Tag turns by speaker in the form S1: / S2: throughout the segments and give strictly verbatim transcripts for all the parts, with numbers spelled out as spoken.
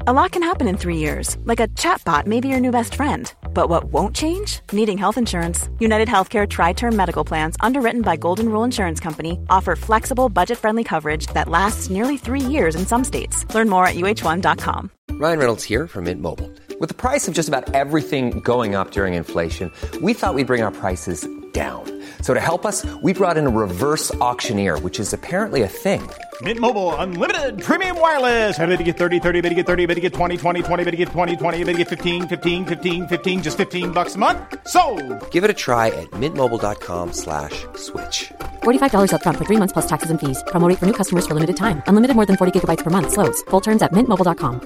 S1: A lot can happen in three years, like a chatbot may be your new best friend. But what won't change? Needing health insurance. United Healthcare Tri-Term Medical Plans, underwritten by Golden Rule Insurance Company, offer flexible, budget-friendly coverage that lasts nearly three years in some states. Learn more at U H one dot com.
S2: Ryan Reynolds here from Mint Mobile. With the price of just about everything going up during inflation, we thought we'd bring our prices down. So to help us, we brought in a reverse auctioneer, which is apparently a thing.
S3: Mint Mobile Unlimited Premium Wireless. How to get thirty, thirty, how to get thirty, how to get twenty, twenty, twenty, how to get twenty, twenty, how to get fifteen, fifteen, fifteen, fifteen, just fifteen bucks a month? Sold!
S2: Give it a try at mintmobile.com slash switch.
S4: forty-five dollars up front for three months plus taxes and fees. Promo rate for new customers for limited time. Unlimited more than forty gigabytes per month. Slows full terms at mint mobile dot com.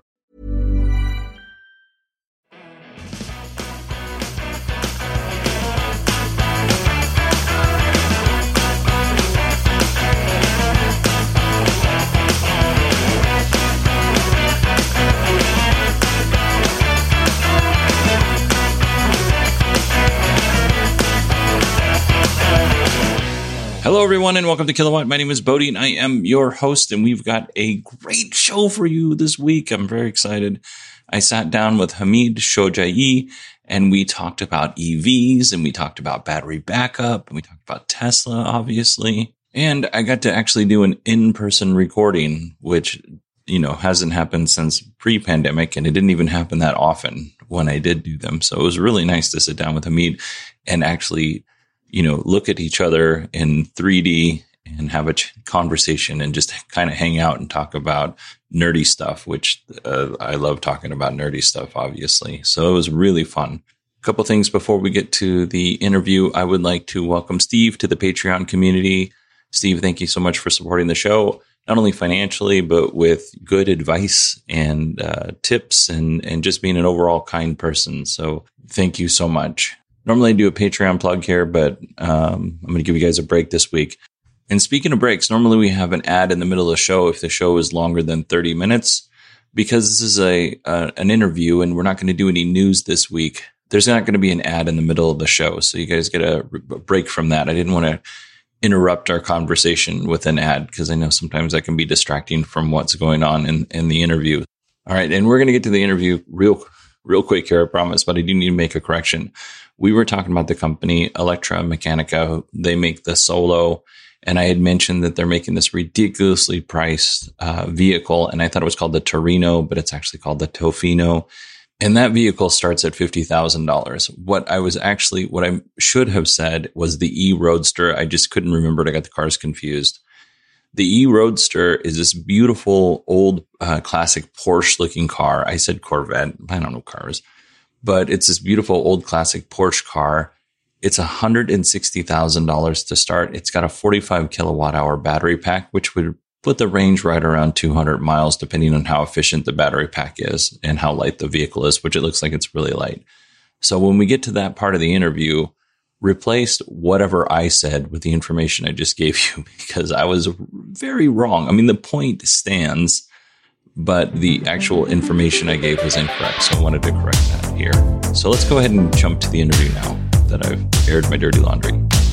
S5: Hello, everyone, and welcome to Kilowatt. My name is Bodie, and I am your host, and we've got a great show for you this week. I'm very excited. I sat down with Hamid Shojai, and we talked about E Vs, and we talked about battery backup, and we talked about Tesla, obviously. And I got to actually do an in-person recording, which, you know, hasn't happened since pre-pandemic, and it didn't even happen that often when I did do them. So it was really nice to sit down with Hamid and actually, you know, look at each other in three D and have a ch- conversation and just kind of hang out and talk about nerdy stuff, which uh, I love talking about nerdy stuff, obviously. So it was really fun. A couple things before we get to the interview. I would like to welcome Steve to the Patreon community. Steve, thank you so much for supporting the show, not only financially, but with good advice and uh, tips and, and just being an overall kind person. So thank you so much. Normally I do a Patreon plug here, but um, I'm going to give you guys a break this week. And speaking of breaks, normally we have an ad in the middle of the show if the show is longer than thirty minutes. Because this is a uh, an interview and we're not going to do any news this week, there's not going to be an ad in the middle of the show. So you guys get a, a break from that. I didn't want to interrupt our conversation with an ad because I know sometimes that can be distracting from what's going on in, in the interview. All right, and we're going to get to the interview real real quick here, I promise, but I do need to make a correction. We were talking about the company Electramechanica. They make the Solo, and I had mentioned that they're making this ridiculously priced uh, vehicle, and I thought it was called the Torino, but it's actually called the Tofino. And that vehicle starts at fifty thousand dollars. What I was actually, what I should have said was the E-Roadster. I just couldn't remember it. I got the cars confused. The E-Roadster is this beautiful old uh, classic Porsche looking car. I said Corvette. I don't know cars, but it's this beautiful old classic Porsche car. It's one hundred sixty thousand dollars to start. It's got a forty-five kilowatt hour battery pack, which would put the range right around two hundred miles, depending on how efficient the battery pack is and how light the vehicle is, which it looks like it's really light. So when we get to that part of the interview, replaced whatever I said with the information I just gave you because I was very wrong. I mean, the point stands, but the actual information I gave was incorrect. So I wanted to correct that here. So let's go ahead and jump to the interview now that I've aired my dirty laundry.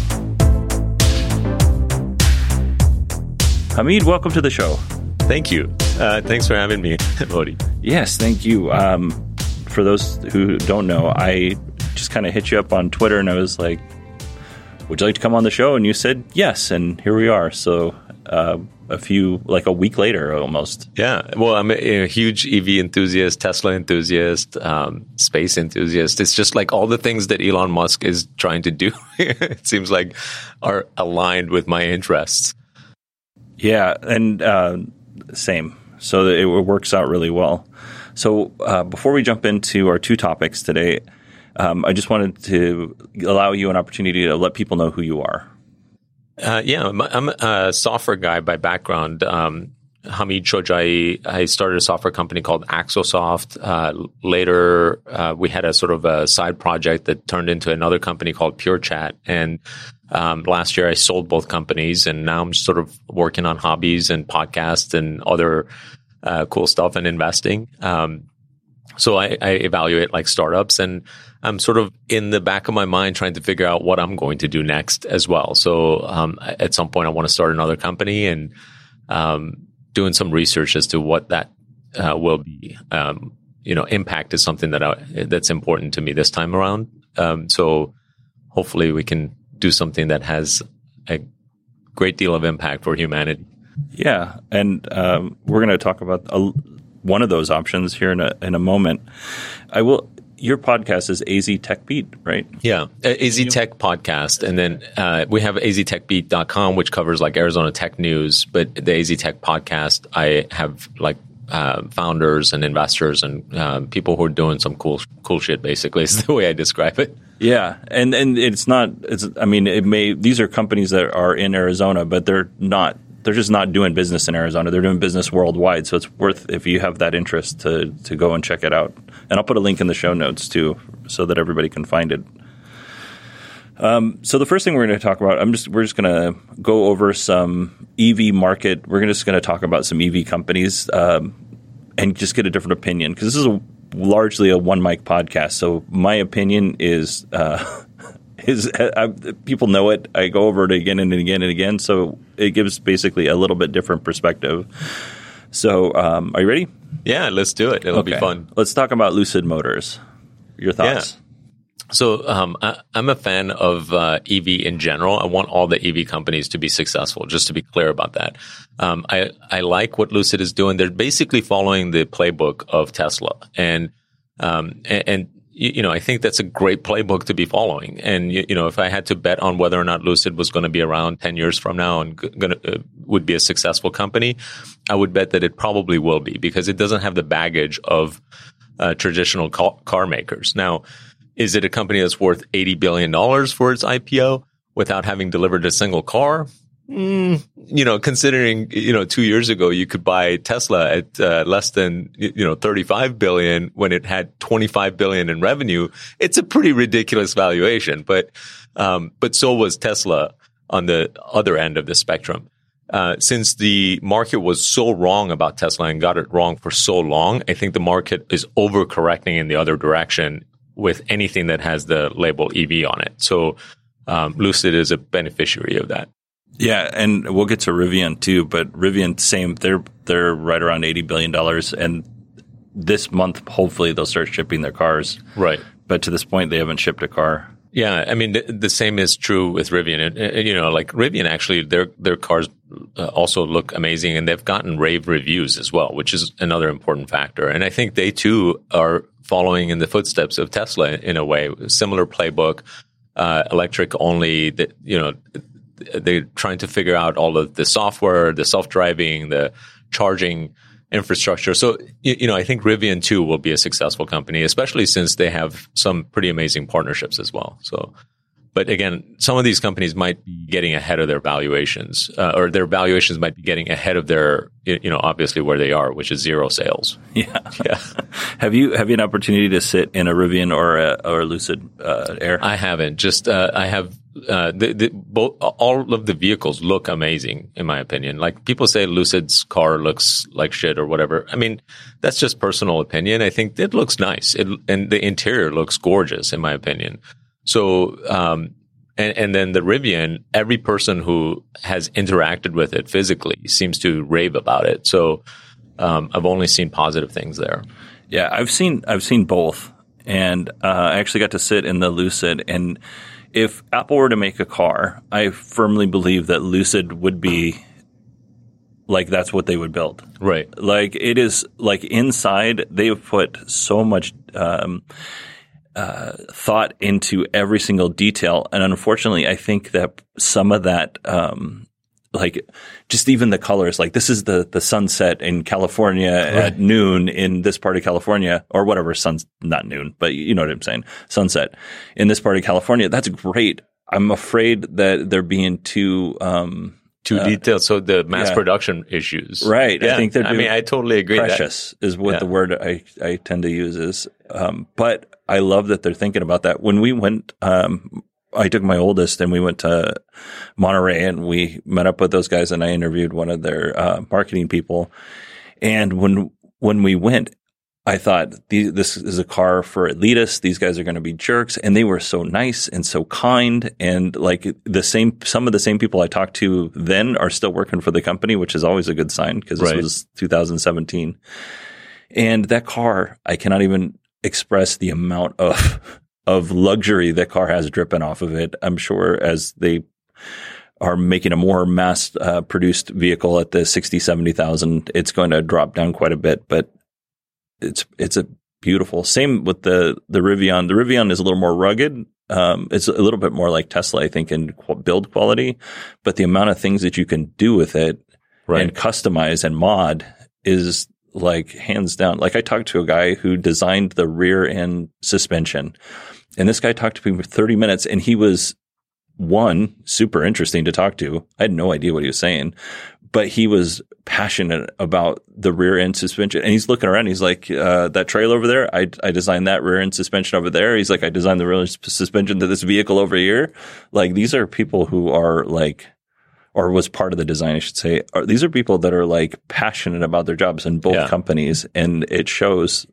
S5: Hamid, welcome to the show.
S6: Thank you. Uh, thanks for having me, Bodhi.
S5: Yes, thank you. Um, for those who don't know, I just kind of hit you up on Twitter and I was like, would you like to come on the show? And you said yes, and here we are. So uh, a few, like a week later almost.
S6: Yeah. Well, I'm a, a huge E V enthusiast, Tesla enthusiast, um, space enthusiast. It's just like all the things that Elon Musk is trying to do, it seems like are aligned with my interests.
S5: Yeah, and uh, same. So it works out really well. So uh, before we jump into our two topics today, um, I just wanted to allow you an opportunity to let people know who you are.
S6: Uh, yeah, I'm, I'm a software guy by background. Um, Hamid Shojai. I started a software company called Axosoft. Uh, later, uh, we had a sort of a side project that turned into another company called PureChat. And um, last year, I sold both companies, and now I'm sort of working on hobbies and podcasts and other uh, cool stuff and investing. Um, so I, I evaluate like startups, and I'm sort of in the back of my mind trying to figure out what I'm going to do next as well. So um, at some point, I want to start another company, and um, doing some research as to what that uh, will be. Um, you know, impact is something that I, that's important to me this time around. Um, so hopefully we can do something that has a great deal of impact for humanity.
S5: Yeah, and um, we're going to talk about a, one of those options here in a in a moment. I will. Your podcast is A Z Tech Beat, right?
S6: Yeah, A Z Tech Podcast. And then uh, we have A Z Tech Beat dot com, which covers like Arizona tech news. But the A Z Tech Podcast, I have like uh, founders and investors and uh, people who are doing some cool cool shit, basically, is the way I describe it.
S5: Yeah, and, and it's not – It's I mean, it may these are companies that are in Arizona, but they're not – they're just not doing business in Arizona. They're doing business worldwide. So it's worth, if you have that interest, to to go and check it out. And I'll put a link in the show notes too, so that everybody can find it. Um, so the first thing we're going to talk about, I'm just we're just going to go over some E V market. We're just going to talk about some E V companies um, and just get a different opinion, because this is a, largely a one mic podcast. So my opinion is. Uh, Is I, people know it. I go over it again and again and again, so it gives basically a little bit different perspective. So, um, are you ready?
S6: Yeah, let's do it. It'll
S5: okay.
S6: be fun.
S5: Let's talk about Lucid Motors. Your thoughts?
S6: Yeah. So, um, I, I'm a fan of uh, E V in general. I want all the E V companies to be successful. Just to be clear about that, um, I I like what Lucid is doing. They're basically following the playbook of Tesla, and um, and. and You know, I think that's a great playbook to be following. And, you know, if I had to bet on whether or not Lucid was going to be around ten years from now and going to, uh, would be a successful company, I would bet that it probably will be, because it doesn't have the baggage of uh, traditional car, car makers. Now, is it a company that's worth eighty billion dollars for its I P O without having delivered a single car? Mm, you know, considering, you know, two years ago, you could buy Tesla at uh, less than, you know, thirty-five billion dollars when it had twenty-five billion dollars in revenue. It's a pretty ridiculous valuation, but, um, but so was Tesla on the other end of the spectrum. Uh, since the market was so wrong about Tesla and got it wrong for so long, I think the market is overcorrecting in the other direction with anything that has the label E V on it. So, um, Lucid is a beneficiary of that.
S5: Yeah, and we'll get to Rivian too, but Rivian, same. They're they're right around eighty billion dollars, and this month, hopefully, they'll start shipping their cars.
S6: Right.
S5: But to this point, they haven't shipped a car.
S6: Yeah, I mean, the, the same is true with Rivian. And, and, you know, like Rivian, actually, their their cars uh, also look amazing, and they've gotten rave reviews as well, which is another important factor. And I think they, too, are following in the footsteps of Tesla in a way. Similar playbook, uh, electric only, that, you know, they're trying to figure out all of the software, the self-driving, the charging infrastructure. So, you, you know, I think Rivian too will be a successful company, especially since they have some pretty amazing partnerships as well. So, but again, some of these companies might be getting ahead of their valuations, uh, or their valuations might be getting ahead of their, you know, obviously where they are, which is zero sales.
S5: Yeah. Yeah. Have you, have you an opportunity to sit in a Rivian or a, or a Lucid uh, Air?
S6: I haven't. Just, uh, I have, uh, the, the, both, all of the vehicles look amazing, in my opinion. Like, people say Lucid's car looks like shit or whatever. I mean, that's just personal opinion. I think it looks nice. It, and the interior looks gorgeous, in my opinion. So, um, and, and then the Rivian, every person who has interacted with it physically seems to rave about it. So, um, I've only seen positive things there.
S5: Yeah, I've seen, I've seen both. And, uh, I actually got to sit in the Lucid. And if Apple were to make a car, I firmly believe that Lucid would be like, that's what they would build.
S6: Right.
S5: Like, it is like inside, they've put so much, um, Uh, thought into every single detail. And unfortunately, I think that some of that, um, like just even the colors, like this is the, the sunset in California right. at noon in this part of California, or whatever, sun's not noon, but you know what I'm saying, sunset in this part of California. That's great. I'm afraid that they're being too, um,
S6: Too uh, detailed. So the mass
S5: yeah.
S6: production issues.
S5: Right.
S6: Yeah.
S5: I think they're
S6: I mean, I totally agree.
S5: Precious
S6: that.
S5: is what
S6: yeah.
S5: the word I, I tend to use is. Um, but I love that they're thinking about that. When we went, um, I took my oldest and we went to Monterey and we met up with those guys and I interviewed one of their uh, marketing people. And when, when we went, I thought this is a car for elitists. These guys are going to be jerks. And they were so nice and so kind. And like the same, some of the same people I talked to then are still working for the company, which is always a good sign because this
S6: right.
S5: was two thousand seventeen. And that car, I cannot even express the amount of of luxury that car has dripping off of it. I'm sure as they are making a more mass uh, produced vehicle at the sixty, seventy thousand, it's going to drop down quite a bit, but it's it's a beautiful. Same with the the Rivian. The Rivian is a little more rugged. Um, it's a little bit more like Tesla, I think, in build quality, but the amount of things that you can do with it right. and customize and mod is like hands down. Like I talked to a guy who designed the rear end suspension, and this guy talked to me for thirty minutes, and he was one, super interesting to talk to. I had no idea what he was saying, but he was passionate about the rear end suspension. And he's looking around. He's like, uh, that trailer over there, I, I designed that rear end suspension over there. He's like, I designed the rear end suspension to this vehicle over here. Like, these are people who are like, or was part of the design, I should say. Are, these are people that are like passionate about their jobs in both yeah. companies. And it shows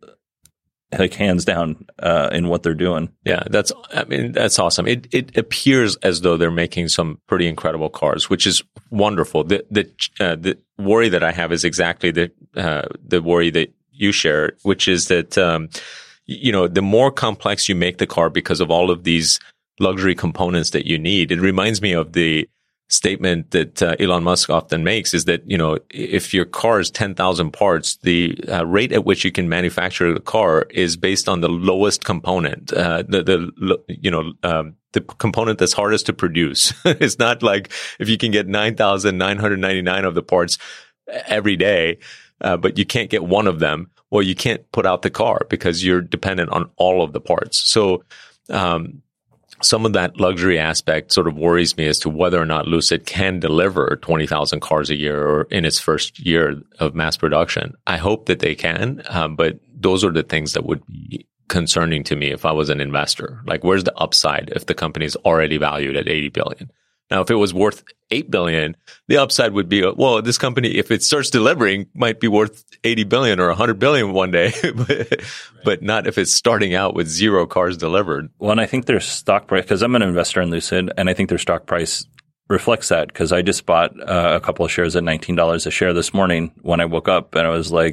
S5: like hands down uh, in what they're doing.
S6: Yeah, that's, I mean, that's awesome. It it appears as though they're making some pretty incredible cars, which is wonderful. The the uh, the worry that I have is exactly the uh, the worry that you share, which is that um, you know, the more complex you make the car because of all of these luxury components that you need. It reminds me of the statement that uh, Elon Musk often makes is that, you know, if your car is ten thousand parts, the uh, rate at which you can manufacture the car is based on the lowest component, uh, the, the, you know, um, the component that's hardest to produce. It's not like if you can get nine thousand nine hundred ninety-nine of the parts every day, uh, but you can't get one of them. Well, you can't put out the car because you're dependent on all of the parts. So, um, some of that luxury aspect sort of worries me as to whether or not Lucid can deliver twenty thousand cars a year or in its first year of mass production. I hope that they can, um, but those are the things that would be concerning to me if I was an investor. Like, where's the upside if the company is already valued at eighty billion? Now, if it was worth eight billion, the upside would be, well, this company, if it starts delivering, might be worth eighty billion or one hundred billion one day, but, right. but not if it's starting out with zero cars delivered.
S5: Well, and I think their stock price, because I'm an investor in Lucid, and I think their stock price reflects that, because I just bought uh, a couple of shares at nineteen dollars a share this morning when I woke up, and I was like,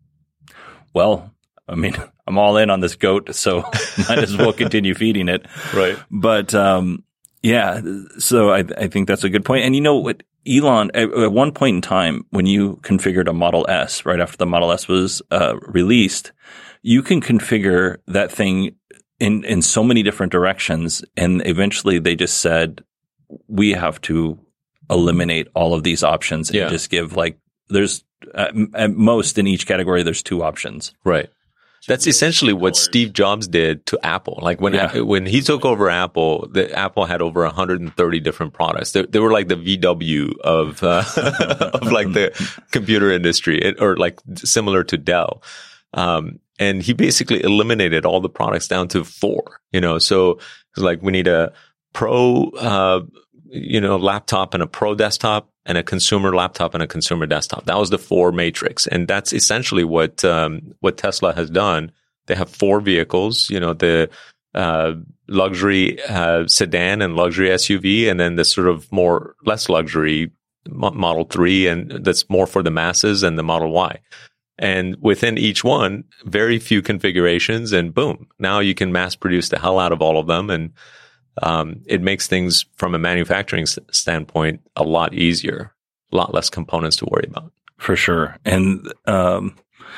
S5: well, I mean, I'm all in on this goat, so might as well continue feeding it.
S6: Right.
S5: But, um, yeah, so I, I think that's a good point. And you know what, Elon, at, at one point in time, when you configured a Model S, right after the Model S was uh, released, you can configure that thing in, in so many different directions. And eventually they just said, we have to eliminate all of these options and yeah. just give like, there's at, at most in each category, there's two options.
S6: Right. That's essentially what Steve Jobs did to Apple. Like when
S5: Yeah.
S6: when he took over Apple, the Apple had over one hundred thirty different products. They, they were like the V W of uh, of like the computer industry, it, or like similar to Dell. Um, and he basically eliminated all the products down to four. You know, so it's like we need a pro, uh, you know, laptop and a pro desktop, and a consumer laptop and a consumer desktop. That was the four matrix. And that's essentially what, um, what Tesla has done. They have four vehicles, you know, the, uh, luxury, uh, sedan and luxury S U V, and then the sort of more, less luxury Model three, and that's more for the masses, and the Model Y. And within each one, very few configurations, and boom, now you can mass produce the hell out of all of them. And, Um, it makes things from a manufacturing s- standpoint a lot easier, a lot less components to worry about.
S5: For sure. And, um,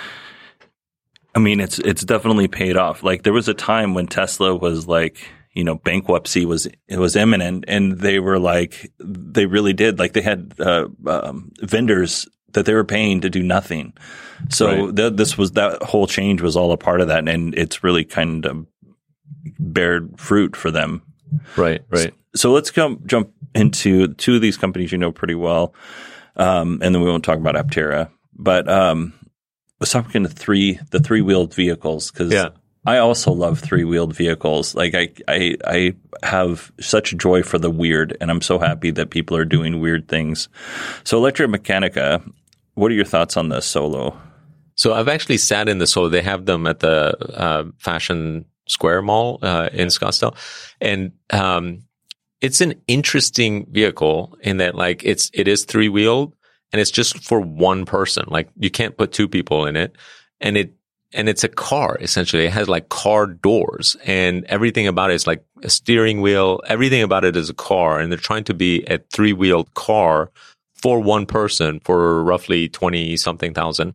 S5: I mean, it's, it's definitely paid off. Like there was a time when Tesla was like, you know, bankruptcy was, it was imminent, and they were like, they really did. Like they had, uh, um, vendors that they were paying to do nothing. So
S6: Right.
S5: th- this was, that whole change was all a part of that. And it's really kind of bared fruit for them.
S6: Right, right.
S5: So let's come, jump into two of these companies you know pretty well, um, and then we won't talk about Aptera. But um, let's talk into three the three wheeled vehicles, because
S6: Yeah.
S5: I also love three wheeled vehicles. Like I, I I have such joy for the weird, and I'm so happy that people are doing weird things. So Electromechanica, what are your thoughts on the Solo?
S6: So I've actually sat in the Solo. They have them at the uh, Fashion Square Mall uh, in Scottsdale, and um, it's an interesting vehicle in that, like, it's it is three wheeled, and it's just for one person. Like, you can't put two people in it, and it and it's a car essentially. It has like car doors, and everything about it is like a steering wheel. Everything about it is a car, and they're trying to be a three wheeled car for one person for roughly twenty something thousand,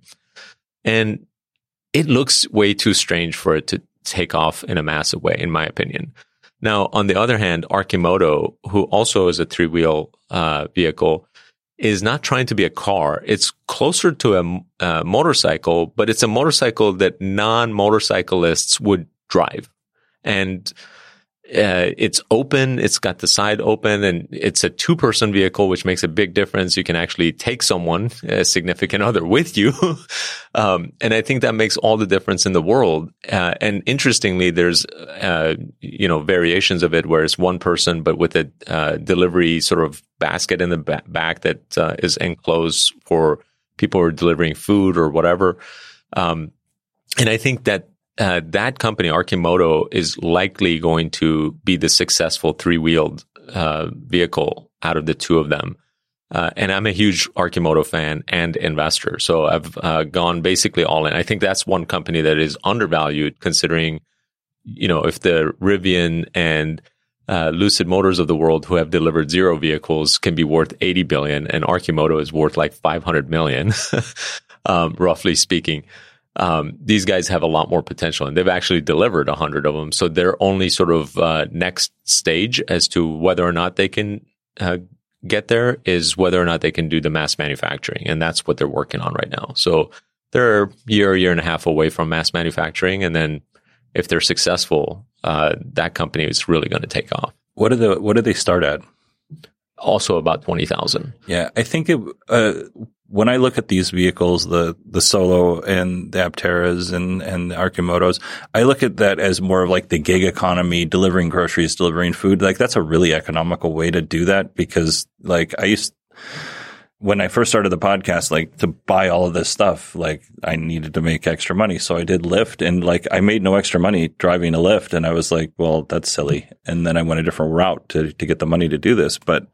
S6: and it looks way too strange for it to take off in a massive way, in my opinion. Now, on the other hand, Arcimoto, who also is a three-wheel uh, vehicle, is not trying to be a car. It's closer to a, a motorcycle, but it's a motorcycle that non-motorcyclists would drive. And uh, it's open. It's got the side open, and it's a two-person vehicle, which makes a big difference. You can actually take someone, a significant other, with you. um, and I think that makes all the difference in the world. Uh, and interestingly, there's, uh, you know, variations of it where it's one person, but with a uh, delivery sort of basket in the ba- back that uh, is enclosed for people who are delivering food or whatever. Um, and I think that Uh, that company, Arcimoto, is likely going to be the successful three-wheeled uh, vehicle out of the two of them. Uh, and I'm a huge Arcimoto fan and investor. So I've uh, gone basically all in. I think that's one company that is undervalued considering, you know, if the Rivian and uh, Lucid Motors of the world who have delivered zero vehicles can be worth eighty billion and Arcimoto is worth like five hundred million, um, roughly speaking. Um, these guys have a lot more potential, and they've actually delivered a hundred of them. So their only sort of uh, next stage as to whether or not they can uh, get there is whether or not they can do the mass manufacturing, and that's what they're working on right now. So they're a year, year and a half away from mass manufacturing, and then if they're successful, uh, that company is really going to take off.
S7: What do the what do they start at?
S6: Also about twenty thousand.
S7: Yeah, I think it. Uh, When I look at these vehicles, the, the Solo and the Apteras and, and the Arcimotos, I look at that as more of like the gig economy, delivering groceries, delivering food. Like that's a really economical way to do that because like I used, when I first started the podcast, like to buy all of this stuff, like I needed to make extra money. So I did Lyft and like I made no extra money driving a Lyft. And I was like, well, that's silly. And then I went a different route to, to get the money to do this. But,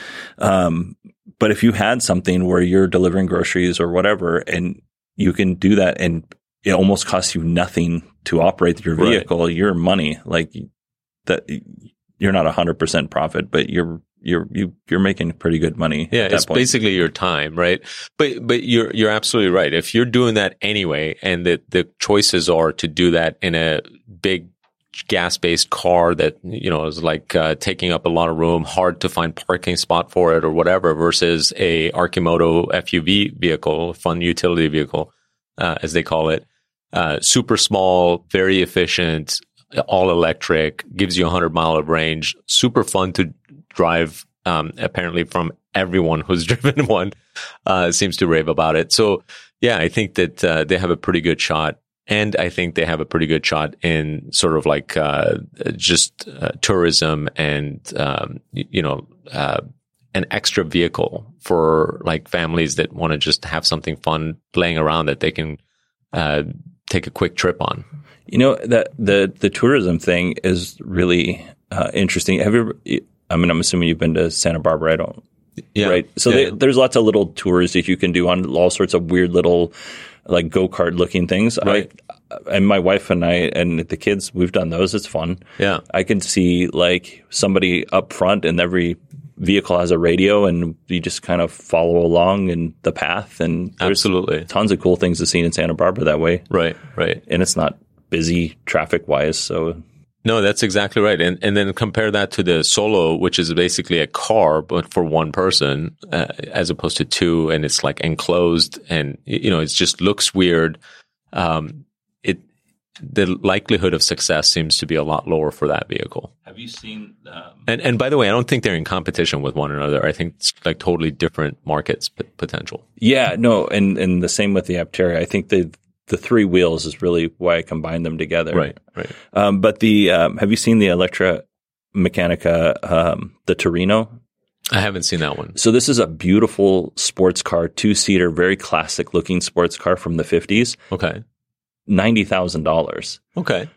S7: um, But if you had something where you're delivering groceries or whatever, and you can do that, and it almost costs you nothing to operate your vehicle, right. Your money, like that, you're not a hundred percent profit, but you're you're you, you're making pretty good money.
S6: Yeah,
S7: at that
S6: it's
S7: point.
S6: Basically your time, right? But but you're you're absolutely right. If you're doing that anyway, and the the choices are to do that in a big gas-based car that, you know, is like uh, taking up a lot of room, hard to find parking spot for it or whatever, versus a Arcimoto F U V vehicle, fun utility vehicle, uh, as they call it. Uh, super small, very efficient, all electric, gives you a hundred mile of range, super fun to drive. Um, apparently from everyone who's driven one, uh, seems to rave about it. So yeah, I think that, uh, they have a pretty good shot. And I think they have a pretty good shot in sort of like uh, just uh, tourism and, um, you know, uh, an extra vehicle for like families that want to just have something fun laying around that they can uh, take a quick trip on.
S7: You know, that the the tourism thing is really uh, interesting. Have you ever, I mean, I'm assuming you've been to Santa Barbara. I don't.
S6: Yeah.
S7: Right. So
S6: yeah.
S7: they, there's lots of little tours that you can do on all sorts of weird little like go-kart looking things.
S6: Right.
S7: I, and my wife and I and the kids, we've done those. It's fun.
S6: Yeah.
S7: I can see like somebody up front and every vehicle has a radio and you just kind of follow along in the path. And there's
S6: absolutely
S7: tons of cool things to see in Santa Barbara that way.
S6: Right. Right.
S7: And it's not busy traffic wise. So
S6: no, that's exactly right. And and then compare that to the Solo, which is basically a car, but for one person, uh, as opposed to two, and it's like enclosed, and you know, it just looks weird. Um, it the likelihood of success seems to be a lot lower for that vehicle.
S5: Have you seen? Um,
S6: and and by the way, I don't think they're in competition with one another. I think it's like totally different markets p- potential.
S7: Yeah, no, and and the same with the Aptera. I think they. The three wheels is really why I combine them together.
S6: Right, right.
S7: Um, but the um, have you seen the Electra Mechanica, um, the Torino?
S6: I haven't seen that one.
S7: So this is a beautiful sports car, two-seater, very classic-looking sports car from the fifties.
S6: Okay.
S7: ninety thousand dollars.
S6: Okay.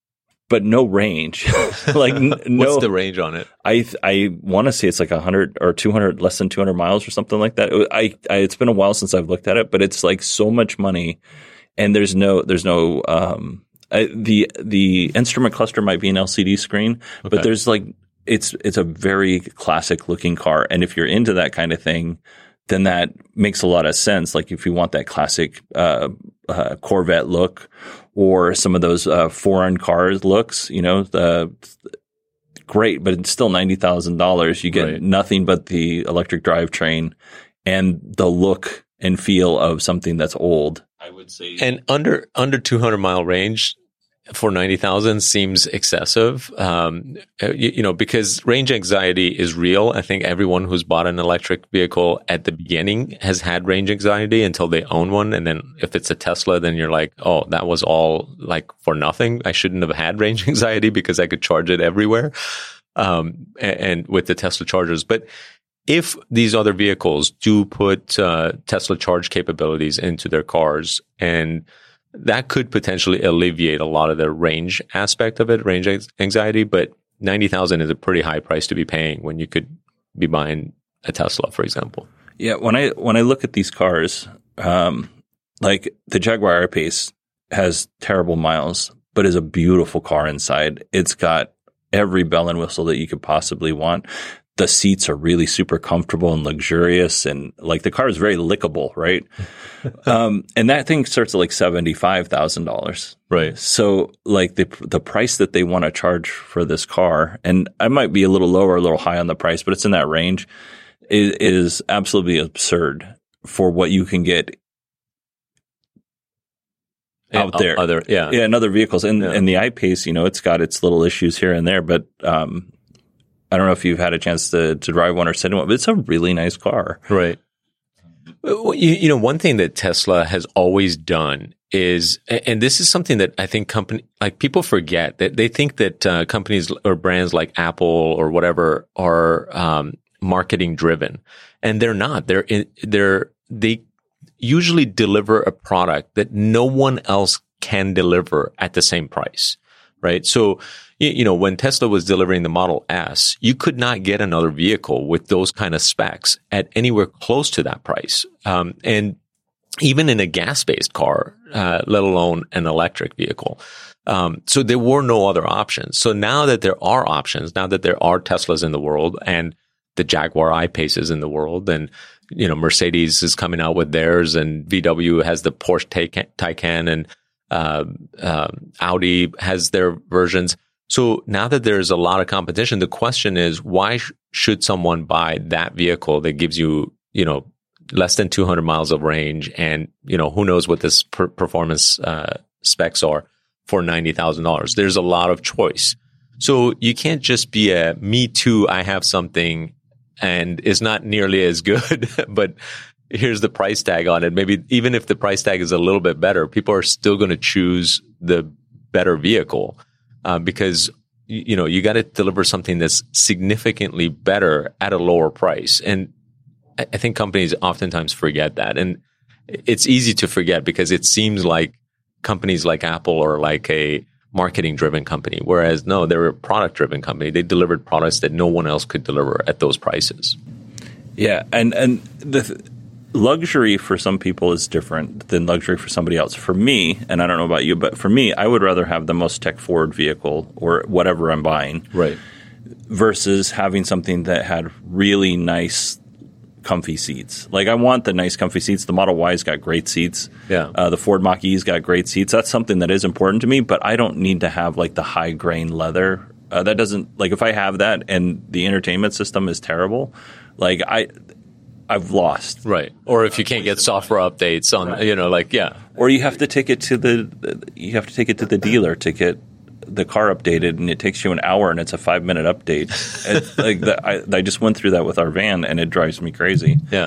S7: But no range. like n- no.
S6: What's the range on it?
S7: I I want to say it's like one hundred or two hundred, less than two hundred miles or something like that. I, I It's been a while since I've looked at it, but it's like so much money. and there's no there's no um, uh, the the instrument cluster might be an L C D screen, okay. but there's like it's it's a very classic looking car, and if you're into that kind of thing, then that makes a lot of sense. Like if you want that classic uh, uh, Corvette look or some of those uh, foreign cars looks, you know, the great, but it's still ninety thousand dollars. You get right. nothing but the electric drivetrain and the look and feel of something that's old.
S5: I would say,
S6: and under under two hundred mile range for ninety thousand seems excessive. Um, you, you know, because range anxiety is real. I think everyone who's bought an electric vehicle at the beginning has had range anxiety until they own one. And then if it's a Tesla, then you're like, oh, that was all like for nothing. I shouldn't have had range anxiety because I could charge it everywhere. Um, and, and with the Tesla chargers. But if these other vehicles do put uh, Tesla charge capabilities into their cars, and that could potentially alleviate a lot of the range aspect of it, range anxiety. But ninety thousand is a pretty high price to be paying when you could be buying a Tesla, for example.
S7: Yeah, when I when I look at these cars, um, like the Jaguar I-Pace has terrible miles, but is a beautiful car inside. It's got every bell and whistle that you could possibly want. The seats are really super comfortable and luxurious, and like the car is very lickable, right? um, and that thing starts at like seventy-five thousand dollars.
S6: Right.
S7: So like the the price that they want to charge for this car, and I might be a little low or a little high on the price, but it's in that range, is, is absolutely absurd for what you can get out there.
S6: Other, yeah.
S7: Yeah, and other vehicles. And,
S6: yeah.
S7: and the I-Pace, you know, it's got its little issues here and there, but um I don't know if you've had a chance to, to drive one or sit in one, but it's a really nice car.
S6: Right. You, you know, one thing that Tesla has always done is, and this is something that I think company, like people forget, that they think that uh, companies or brands like Apple or whatever are um, marketing driven, and they're not. They're in, they're they usually deliver a product that no one else can deliver at the same price. Right. So, you know, when Tesla was delivering the Model S, you could not get another vehicle with those kind of specs at anywhere close to that price. Um, and even in a gas-based car, uh, let alone an electric vehicle. Um, so there were no other options. So now that there are options, now that there are Teslas in the world and the Jaguar I-Paces in the world, and, you know, Mercedes is coming out with theirs, and V W has the Porsche Taycan, and Uh, uh, Audi has their versions. So now that there's a lot of competition, the question is, why sh- should someone buy that vehicle that gives you, you know, less than two hundred miles of range, and, you know, who knows what this per- performance uh, specs are for ninety thousand dollars? There's a lot of choice. So you can't just be a me too, I have something and it's not nearly as good, but here's the price tag on it. Maybe even if the price tag is a little bit better, people are still going to choose the better vehicle uh, because, you know, you got to deliver something that's significantly better at a lower price. And I think companies oftentimes forget that. And it's easy to forget because it seems like companies like Apple are like a marketing driven company, whereas no, they're a product driven company. They delivered products that no one else could deliver at those prices.
S7: Yeah. And, and the, th- luxury for some people is different than luxury for somebody else. For me, and I don't know about you, but for me, I would rather have the most tech-forward vehicle or whatever I'm buying,
S6: right,
S7: versus having something that had really nice, comfy seats. Like I want the nice, comfy seats. The Model Y's got great seats.
S6: Yeah.
S7: Uh, the Ford Mach-E's got great seats. That's something that is important to me, but I don't need to have like the high-grain leather. Uh, that doesn't – like if I have that and the entertainment system is terrible, like I – I've lost.
S6: Right. Or if you can't get software updates on, right. you know, like, yeah.
S7: Or you have to take it to the, you have to take it to the dealer to get the car updated, and it takes you an hour and it's a five minute update. It, like the, I, I just went through that with our van and it drives me crazy.
S6: Yeah.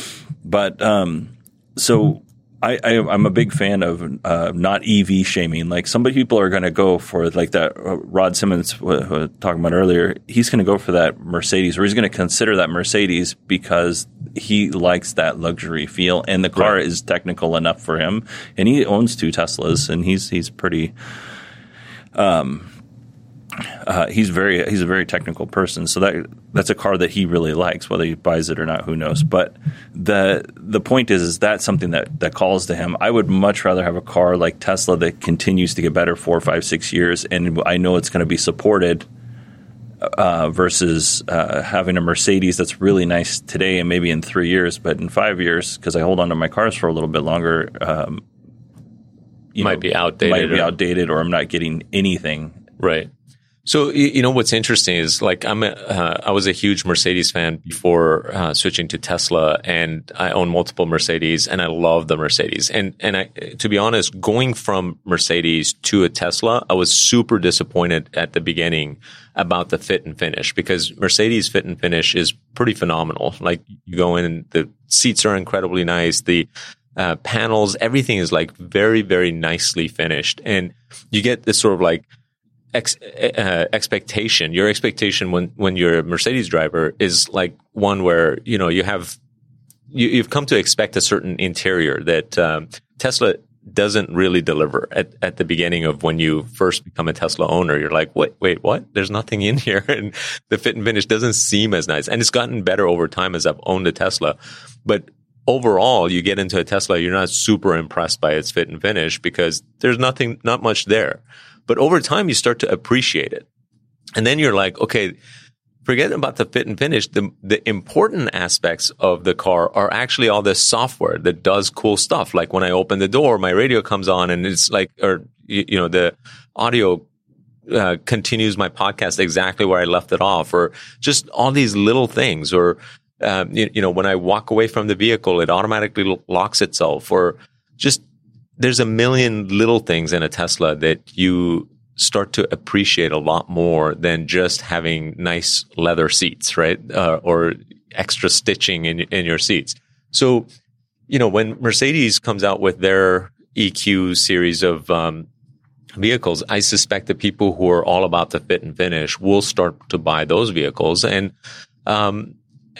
S7: But, um, so I, I, I'm a big fan of uh, not E V shaming. Like some people are going to go for like that uh, Rod Simmons w- w- talking about earlier. He's going to go for that Mercedes, or he's going to consider that Mercedes because he likes that luxury feel, and the car right. is technical enough for him. And he owns two Teslas, and he's he's pretty um, uh, he's very he's a very technical person. So that that's a car that he really likes. Whether he buys it or not, who knows? But the the point is, is that's something that that calls to him. I would much rather have a car like Tesla that continues to get better four, five, six years, and I know it's going to be supported. Uh, versus uh, having a Mercedes that's really nice today and maybe in three years, but in five years, because I hold on to my cars for a little bit longer, um, you
S6: might
S7: know,
S6: be outdated.
S7: Might be
S6: or,
S7: outdated, or I'm not getting anything.
S6: Right. So you know what's interesting is like I'm a, uh, I was a huge Mercedes fan before uh, switching to Tesla, and I own multiple Mercedes, and I love the Mercedes. And and I, to be honest, going from Mercedes to a Tesla, I was super disappointed at the beginning about the fit and finish, because Mercedes fit and finish is pretty phenomenal. Like you go in, and the seats are incredibly nice, the uh, panels, everything is like very very nicely finished, and you get this sort of like Ex, uh, expectation. Your expectation when, when you're a Mercedes driver is like one where, you know, you have, you, you've come to expect a certain interior that um, Tesla doesn't really deliver at, at the beginning of when you first become a Tesla owner. You're like, wait, wait, what? There's nothing in here. And the fit and finish doesn't seem as nice. And it's gotten better over time as I've owned a Tesla. But overall, you get into a Tesla, you're not super impressed by its fit and finish because there's nothing, not much there. But over time, you start to appreciate it. And then you're like, okay, forget about the fit and finish. The, the important aspects of the car are actually all this software that does cool stuff. Like when I open the door, my radio comes on and it's like, or, you, you know, the audio uh, continues my podcast exactly where I left it off, or just all these little things. Or, um, you, you know, when I walk away from the vehicle, it automatically locks itself, or just there's a million little things in a Tesla that you start to appreciate a lot more than just having nice leather seats, right? Uh, or extra stitching in, in your seats. So, you know, when Mercedes comes out with their E Q series of um, vehicles, I suspect the people who are all about the fit and finish will start to buy those vehicles. And, um,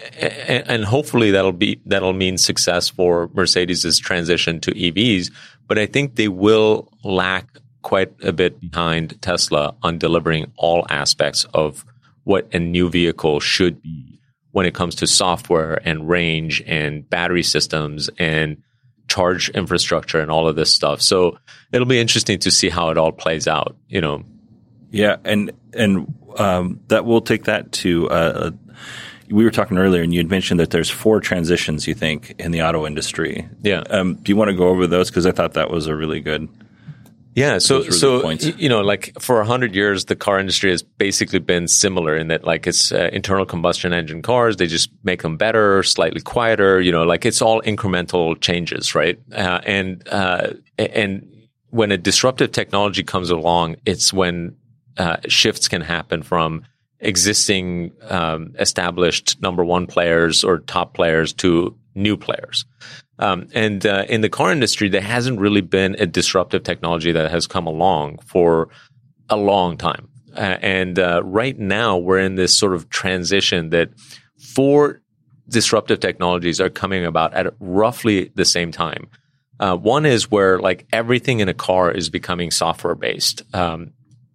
S6: and hopefully that'll be, that'll mean success for Mercedes's transition to E Vs. But I think they will lack quite a bit behind Tesla on delivering all aspects of what a new vehicle should be when it comes to software and range and battery systems and charge infrastructure and all of this stuff. So it'll be interesting to see how it all plays out, you know.
S7: Yeah, and and um, that we'll take that to uh, we were talking earlier, and you had mentioned that there's four transitions, you think, in the auto industry.
S6: Yeah.
S7: Um, do you want to go over those? Because I thought that was a really good.
S6: Yeah. So, so you know, like for a hundred years, the car industry has basically been similar in that, like, it's uh, internal combustion engine cars. They just make them better, slightly quieter. You know, like it's all incremental changes, right? Uh, and uh, and when a disruptive technology comes along, it's when uh, shifts can happen from existing um, established number one players or top players to new players. Um, and uh, in the car industry, there hasn't really been a disruptive technology that has come along for a long time. Uh, and uh, right now, we're in this sort of transition that four disruptive technologies are coming about at roughly the same time. Uh, one is where like everything in a car is becoming software based. Um,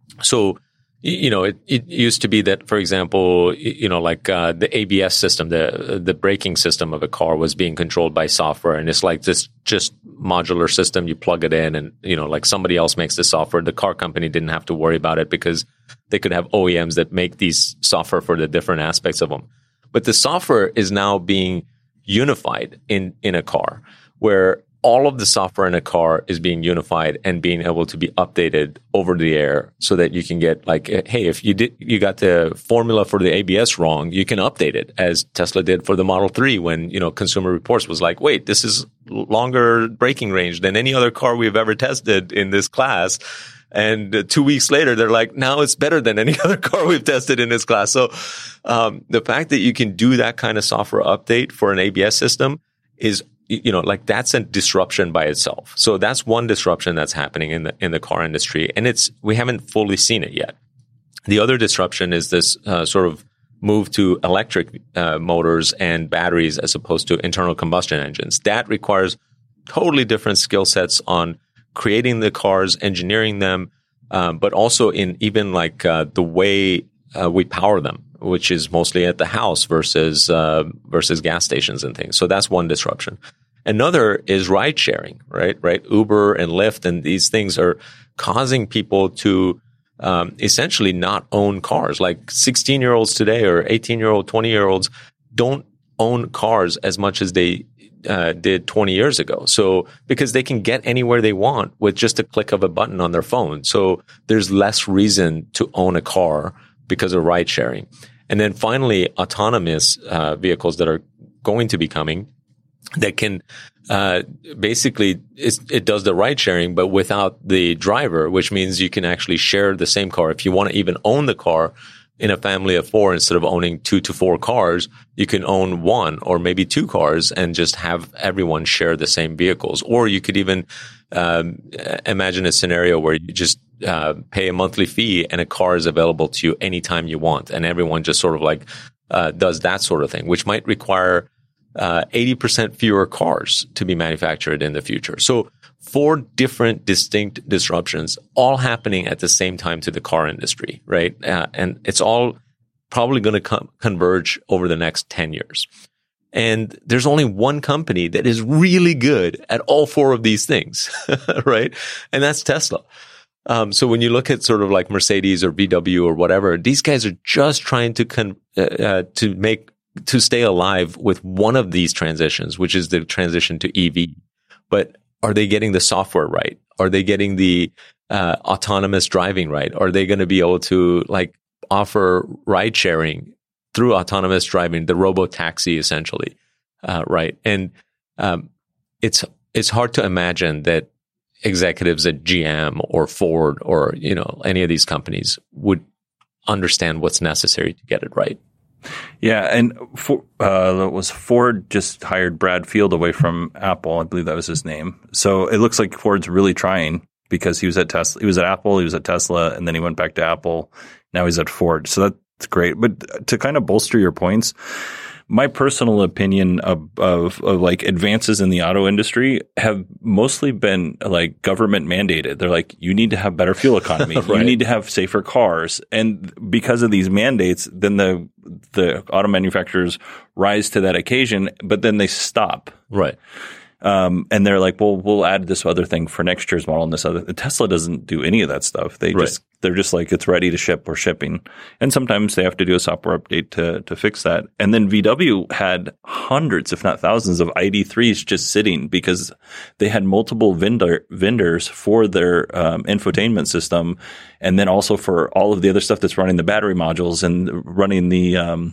S6: so You know, it, it used to be that, for example, you know, like uh, the A B S system, the the braking system of a car was being controlled by software, and it's like this just modular system. You plug it in, and you know, like somebody else makes the software. The car company didn't have to worry about it because they could have O E Ms that make these software for the different aspects of them. But the software is now being unified in in a car, where all of the software in a car is being unified and being able to be updated over the air so that you can get like, hey, if you did, you got the formula for the A B S wrong, you can update it, as Tesla did for the Model three when, you know, Consumer Reports was like, wait, this is longer braking range than any other car we've ever tested in this class. And uh, two weeks later, they're like, now it's better than any other car we've tested in this class. So um, the fact that you can do that kind of software update for an A B S system is, you know, like that's a disruption by itself. So that's one disruption that's happening in the in the car industry, and it's we haven't fully seen it yet. The other disruption is this uh, sort of move to electric uh, motors and batteries as opposed to internal combustion engines. That requires totally different skill sets on creating the cars, engineering them, um, but also in even like uh, the way uh, we power them, which is mostly at the house versus uh, versus gas stations and things. So that's one disruption. Another is ride sharing, right? Right, Uber and Lyft and these things are causing people to um, essentially not own cars. Like sixteen year olds today or eighteen year old, twenty year olds don't own cars as much as they uh, did twenty years ago. So because they can get anywhere they want with just a click of a button on their phone. So there's less reason to own a car because of ride sharing. And then finally, autonomous uh, vehicles that are going to be coming that can uh, basically it's, it does the ride sharing, but without the driver, which means you can actually share the same car. If you want to even own the car in a family of four, instead of owning two to four cars, you can own one or maybe two cars and just have everyone share the same vehicles. Or you could even um, imagine a scenario where you just uh, pay a monthly fee and a car is available to you anytime you want, and everyone just sort of like uh, does that sort of thing, which might require Uh, eighty percent fewer cars to be manufactured in the future. So four different distinct disruptions all happening at the same time to the car industry, right? Uh, and it's all probably going to com- converge over the next ten years. And there's only one company that is really good at all four of these things, right? And that's Tesla. Um, so when you look at sort of like Mercedes or V W or whatever, these guys are just trying to con- uh, uh, to make to stay alive with one of these transitions, which is the transition to E V. But are they getting the software right? Are they getting the uh, autonomous driving right? Are they going to be able to like offer ride sharing through autonomous driving, the robo taxi essentially, uh, right? And um, it's it's hard to imagine that executives at G M or Ford or you know any of these companies would understand what's necessary to get it right.
S7: Yeah, and for, uh, it was Ford just hired Brad Field away from Apple. I believe that was his name. So it looks like Ford's really trying because he was at Tesla, he was at Apple, he was at Tesla, and then he went back to Apple. Now he's at Ford. So that's great. But to kind of bolster your points, my personal opinion of, of, of like advances in the auto industry have mostly been like government mandated. They're like, you need to have better fuel economy. Right. You need to have safer cars. And because of these mandates, then the, the auto manufacturers rise to that occasion, but then they stop.
S6: Right.
S7: Um, and they're like, well, we'll add this other thing for next year's model and this other. Tesla doesn't do any of that stuff. They
S6: right.
S7: just, they're just like, it's ready to ship or shipping. And sometimes they have to do a software update to, to fix that. And then V W had hundreds, if not thousands of I D threes just sitting because they had multiple vendor, vendors for their, um, infotainment system. And then also for all of the other stuff that's running the battery modules and running the, um,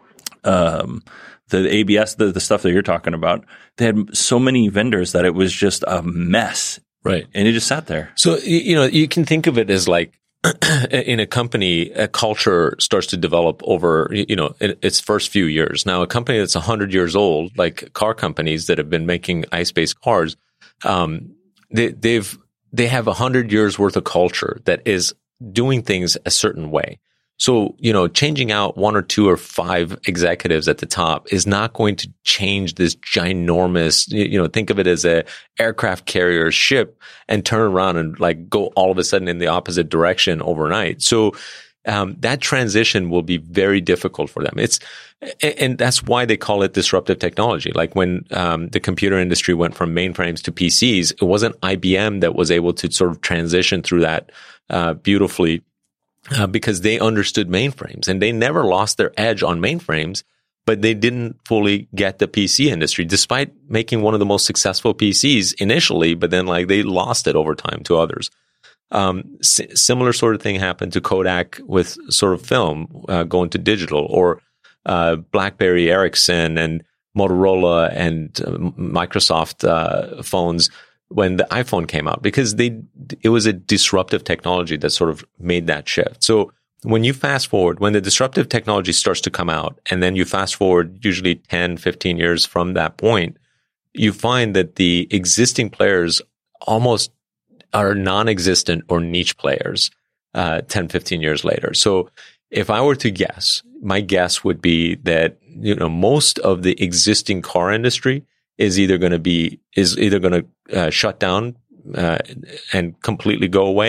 S7: um, the A B S, the, the stuff that you're talking about. They had so many vendors that it was just a mess.
S6: Right.
S7: And it just sat there.
S6: So, you know, you can think of it as like in a company, a culture starts to develop over, you know, its first few years. Now, a company that's one hundred years old, like car companies that have been making ICE-based cars, um, they, they've, they have one hundred years worth of culture that is doing things a certain way. So, you know, changing out one or two or five executives at the top is not going to change this ginormous, you know, think of it as a aircraft carrier ship and turn around and like go all of a sudden in the opposite direction overnight. So, um, that transition will be very difficult for them. It's, and that's why they call it disruptive technology. Like when, um, the computer industry went from mainframes to P Cs, it wasn't I B M that was able to sort of transition through that, uh, beautifully. Uh, because they understood mainframes and they never lost their edge on mainframes, but they didn't fully get the P C industry despite making one of the most successful P Cs initially, but then like they lost it over time to others. Um, s- similar sort of thing happened to Kodak with sort of film, uh, going to digital, or, uh, BlackBerry, Ericsson and Motorola and uh, Microsoft, uh, phones when the iPhone came out, because they, it was a disruptive technology that sort of made that shift. So when you fast forward, when the disruptive technology starts to come out, and then you fast forward usually ten, fifteen years from that point, you find that the existing players almost are non-existent or niche players, uh, ten, fifteen years later. So if I were to guess, my guess would be that, you know, most of the existing car industry is either going to be, is either going to uh, shut down uh, and completely go away,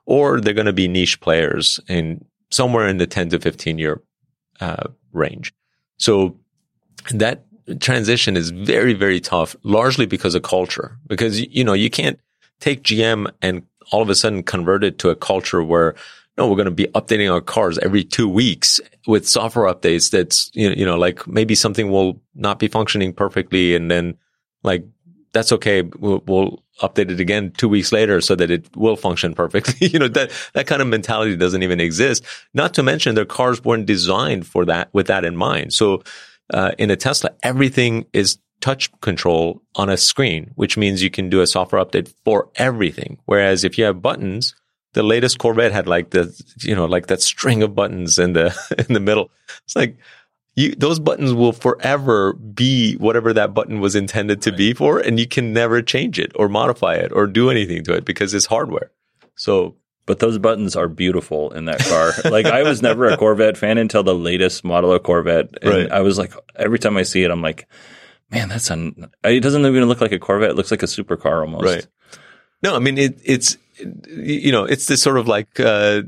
S6: or they're going to be niche players in somewhere in the ten to fifteen year uh, range. So that transition is very, very tough, largely because of culture. Because, you know, you can't take G M and all of a sudden convert it to a culture where, no, we're going to be updating our cars every two weeks with software updates. That's, you know, you know, like maybe something will not be functioning perfectly. And then like, that's okay. We'll, we'll update it again two weeks later so that it will function perfectly. You know, that, that kind of mentality doesn't even exist. Not to mention their cars weren't designed for that, with that in mind. So, Uh, in a Tesla, everything is touch control on a screen, which means you can do a software update for everything. Whereas if you have buttons, the latest Corvette had like the, you know, like that string of buttons in the, in the middle. It's like you, those buttons will forever be whatever that button was intended to be for. And you can never change it or modify it or do anything to it because it's hardware. So,
S7: but those buttons are beautiful in that car. Like, I was never a Corvette fan until the latest model of Corvette. And
S6: right.
S7: I was like, every time I see it, I'm like, man, that's an, it doesn't even look like a Corvette. It looks like a supercar almost.
S6: Right. No, I mean, it, it's, you know, it's this sort of like, uh,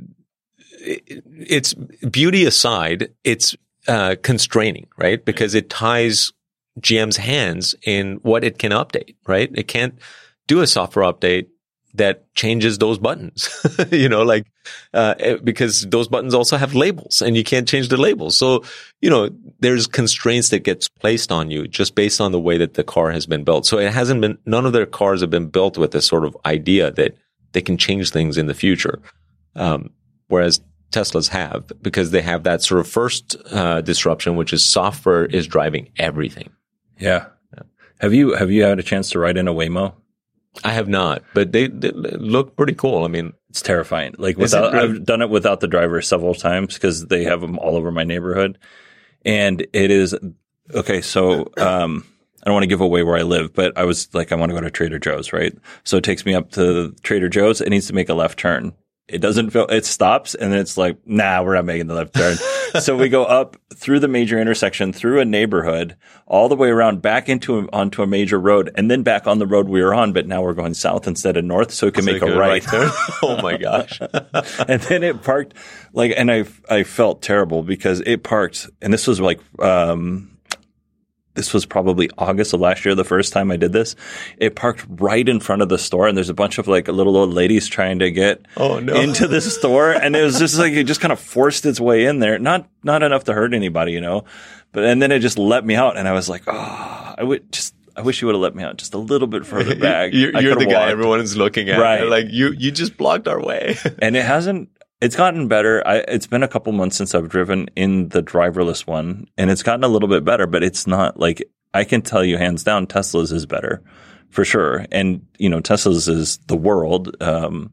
S6: it, it's beauty aside, it's, uh, constraining, right? Because it ties G M's hands in what it can update, right? It can't do a software update that changes those buttons, you know, like, uh, because those buttons also have labels and you can't change the labels. So, you know, there's constraints that gets placed on you just based on the way that the car has been built. So it hasn't been, none of their cars have been built with this sort of idea that they can change things in the future. Um, whereas Teslas have, because they have that sort of first, uh, disruption, which is software is driving everything.
S7: Yeah. yeah. Have you, have you had a chance to ride in a Waymo?
S6: I have not, but they, they look pretty cool. I mean,
S7: it's terrifying. Like without, I've done it without the driver several times because they have them all over my neighborhood, and it is okay. So, um, I don't want to give away where I live, but I was like, I want to go to Trader Joe's, right? So it takes me up to Trader Joe's. It needs to make a left turn. It doesn't feel, it stops and then it's like, nah, we're not making the left turn. So we go up through the major intersection, through a neighborhood, all the way around back into a, onto a major road, and then back on the road we were on, but now we're going south instead of north, so we can so make a right turn.
S6: Oh my gosh.
S7: And then it parked like, and I, I felt terrible because it parked, and this was like, um, this was probably August of last year, the first time I did this. It parked right in front of the store, and there's a bunch of like little old ladies trying to get
S6: oh, no.
S7: into the store, and it was just like it just kind of forced its way in there. Not not enough to hurt anybody, you know. But and then it just let me out, and I was like, oh, I would just. I wish you would have let me out just a little bit further back.
S6: You're, you're the guy everyone is looking at,
S7: right?
S6: Like you, you just blocked our way,
S7: and it hasn't. It's gotten better. I, it's been a couple months since I've driven in the driverless one, and it's gotten a little bit better, but it's not like I can tell you hands down Tesla's is better for sure. And, you know, Tesla's is the world. Um,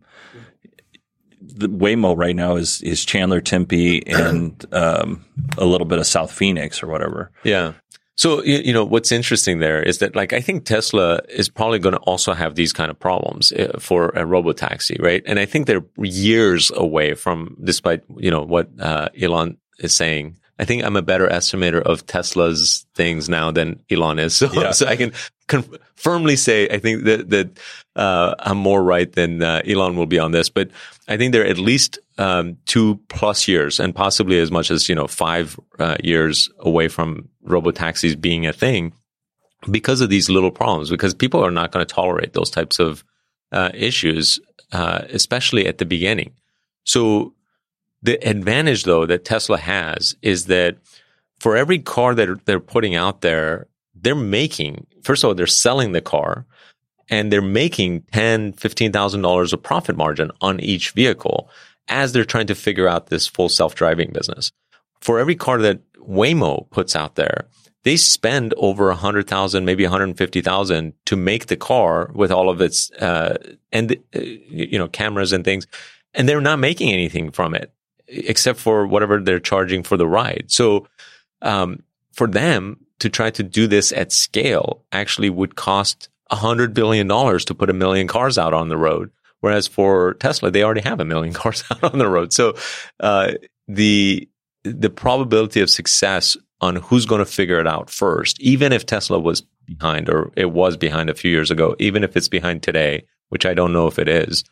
S7: the Waymo right now is, is Chandler, Tempe, and um, a little bit of South Phoenix or whatever.
S6: Yeah. So, you know, what's interesting there is that, like, I think Tesla is probably going to also have these kind of problems for a robotaxi, right? And I think they're years away from, despite, you know, what uh, Elon is saying. I think I'm a better estimator of Tesla's things now than Elon is. So, yeah. so I can conf- firmly say I think that, that uh, I'm more right than uh, Elon will be on this. But I think they're at least um, two plus years and possibly as much as, you know, five uh, years away from robotaxis being a thing because of these little problems, because people are not going to tolerate those types of uh, issues, uh, especially at the beginning. So the advantage, though, that Tesla has is that for every car that they're putting out there, they're making, first of all, they're selling the car and they're making ten thousand dollars, fifteen thousand dollars of profit margin on each vehicle as they're trying to figure out this full self-driving business. For every car that Waymo puts out there, they spend over one hundred thousand dollars, maybe one hundred fifty thousand dollars to make the car with all of its uh, and uh, you know cameras and things, and they're not making anything from it except for whatever they're charging for the ride. So um, for them to try to do this at scale actually would cost one hundred billion dollars to put a million cars out on the road. Whereas for Tesla, they already have a million cars out on the road. So uh, the the probability of success on who's going to figure it out first, even if Tesla was behind or it was behind a few years ago, even if it's behind today, which I don't know if it is,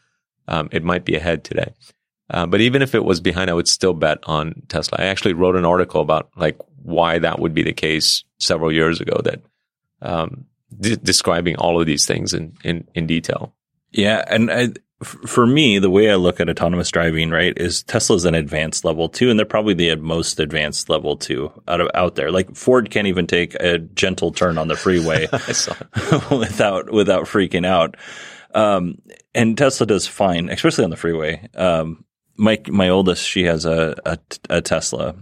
S6: um, it might be ahead today. Uh, but even if it was behind, I would still bet on Tesla. I actually wrote an article about like why that would be the case several years ago, that um, de- describing all of these things in, in, in detail.
S7: Yeah. And I, f- for me, the way I look at autonomous driving, right, is Tesla's an advanced level two, and they're probably the most advanced level two out of out there. Like Ford can't even take a gentle turn on the freeway without without freaking out. Um, and Tesla does fine, especially on the freeway. Um, my my oldest, she has a a, a Tesla,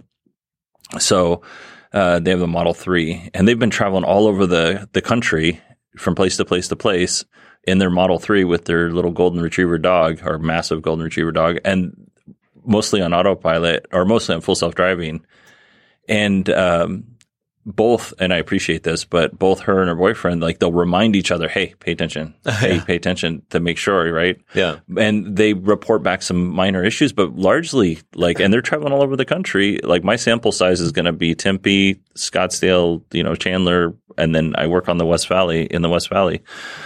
S7: so uh, they have the Model three, and they've been traveling all over the the country from place to place to place in their Model three with their little golden retriever dog, or massive golden retriever dog, and mostly on autopilot or mostly on full self-driving. And um, both, and I appreciate this, but both her and her boyfriend, like they'll remind each other, hey, pay attention, hey, pay attention, to make sure, right?
S6: Yeah.
S7: And they report back some minor issues, but largely like, and they're traveling all over the country. Like my sample size is going to be Tempe, Scottsdale, you know, Chandler, and then I work on the West Valley, in the West Valley.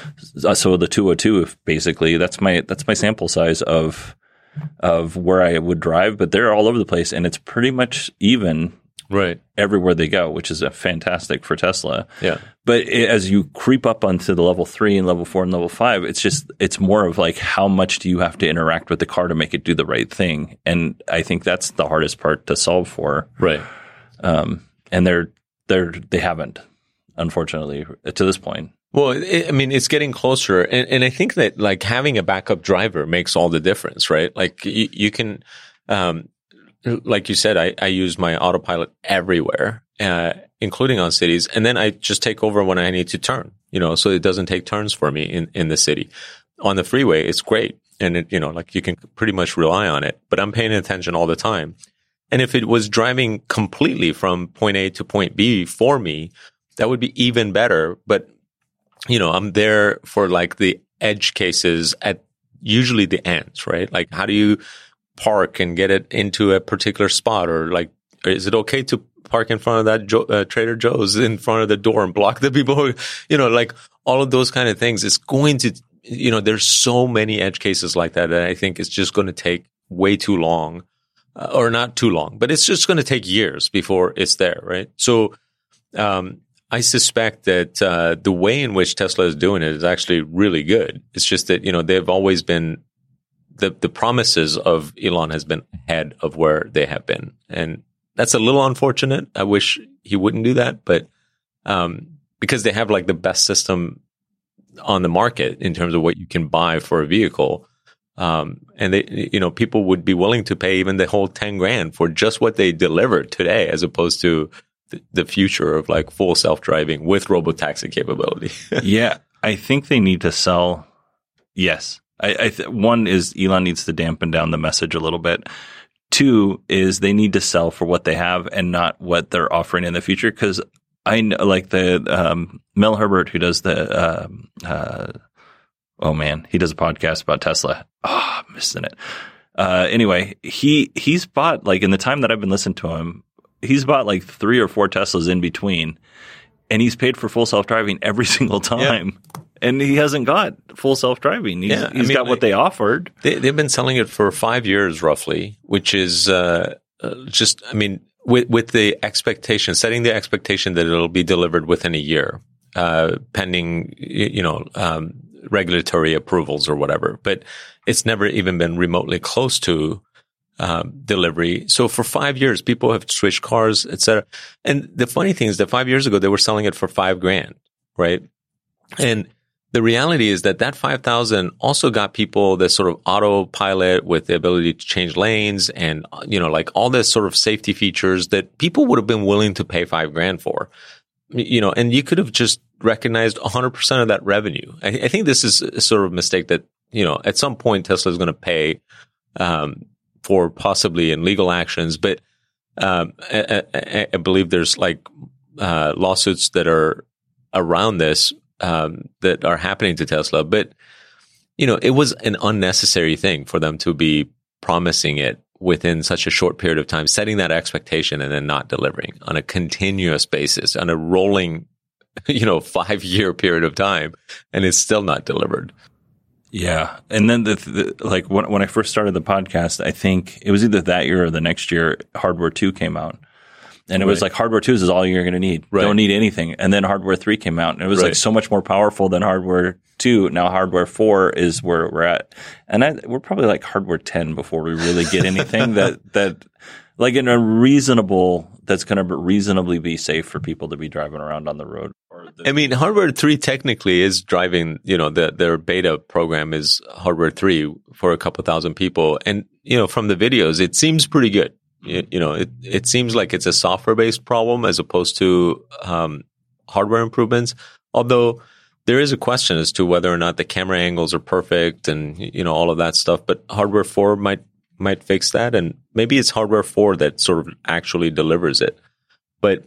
S7: So the two oh two, basically, that's my that's my sample size of of where I would drive. But they're all over the place, and it's pretty much even
S6: right
S7: everywhere they go, which is a fantastic for Tesla.
S6: Yeah.
S7: But it, as you creep up onto the level three and level four and level five, it's just it's more of like how much do you have to interact with the car to make it do the right thing, and I think that's the hardest part to solve for.
S6: Right.
S7: Um, and they're they're they haven't. Unfortunately, to this point.
S6: Well, it, I mean, it's getting closer. And, and I think that like having a backup driver makes all the difference, right? Like you, you can, um, like you said, I, I use my autopilot everywhere, uh, including on cities. And then I just take over when I need to turn, you know, so it doesn't take turns for me in, in the city. On the freeway, it's great. And it, you know, like you can pretty much rely on it, but I'm paying attention all the time. And if it was driving completely from point A to point B for me, that would be even better. But, you know, I'm there for like the edge cases at usually the ends, right? Like how do you park and get it into a particular spot? Or like, is it okay to park in front of that jo- uh, Trader Joe's in front of the door and block the people who, you know, like all of those kind of things. It's going to, you know, there's so many edge cases like that that I think it's just going to take way too long, uh, or not too long, but it's just going to take years before it's there, right? So, um, I suspect that uh, the way in which Tesla is doing it is actually really good. It's just that, you know, they've always been the the promises of Elon has been ahead of where they have been, and that's a little unfortunate. I wish he wouldn't do that, but um, because they have like the best system on the market in terms of what you can buy for a vehicle, um, and they, you know, people would be willing to pay even the whole ten grand for just what they delivered today, as opposed to the future of like full self-driving with robotaxi capability.
S7: Yeah, I think they need to sell. Yes. I, I th- one is Elon needs to dampen down the message a little bit. Two is they need to sell for what they have and not what they're offering in the future. Cause I know like the, um, Mel Herbert, who does the, um, uh, oh man, he does a podcast about Tesla. Oh, I'm missing it. Uh, anyway, he, he's bought like in the time that I've been listening to him, he's bought like three or four Teslas in between, and he's paid for full self-driving every single time. Yeah. And he hasn't got full self-driving. He's,
S6: yeah,
S7: he's
S6: I mean,
S7: got what they offered.
S6: They, they've been selling it for five years roughly, which is uh, uh, just, I mean, with, with the expectation, setting the expectation that it'll be delivered within a year, uh, pending, you know, um, regulatory approvals or whatever. But it's never even been remotely close to Um, delivery. So for five years, people have switched cars, et cetera. And the funny thing is that five years ago, they were selling it for five grand, right? And the reality is that that five thousand also got people this sort of autopilot with the ability to change lanes and, you know, like all this sort of safety features that people would have been willing to pay five grand for, you know, and you could have just recognized one hundred percent of that revenue. I, I think this is a sort of mistake that, you know, at some point Tesla is going to pay, um, for possibly in legal actions, but um, I, I, I believe there's like uh, lawsuits that are around this um, that are happening to Tesla. But you know, it was an unnecessary thing for them to be promising it within such a short period of time, setting that expectation and then not delivering on a continuous basis, on a rolling, you know, five year period of time, and it's still not delivered.
S7: Yeah. And then the, the like when when I first started the podcast, I think it was either that year or the next year, Hardware two came out. And it right. was like Hardware two is all you're going to need. Right. Don't need anything. And then Hardware three came out and it was right. like so much more powerful than Hardware two. Now Hardware four is where we're at. And I, we're probably like Hardware ten before we really get anything that, that like in a reasonable, that's going to reasonably be safe for people to be driving around on the road. Or the,
S6: I mean, Hardware three technically is driving, you know, the, their beta program is Hardware three for a couple thousand people. And, you know, from the videos, it seems pretty good. You, you know, it, it seems like it's a software-based problem as opposed to um, hardware improvements. Although there is a question as to whether or not the camera angles are perfect and, you know, all of that stuff. But Hardware four might might fix that. And maybe it's Hardware four that sort of actually delivers it. But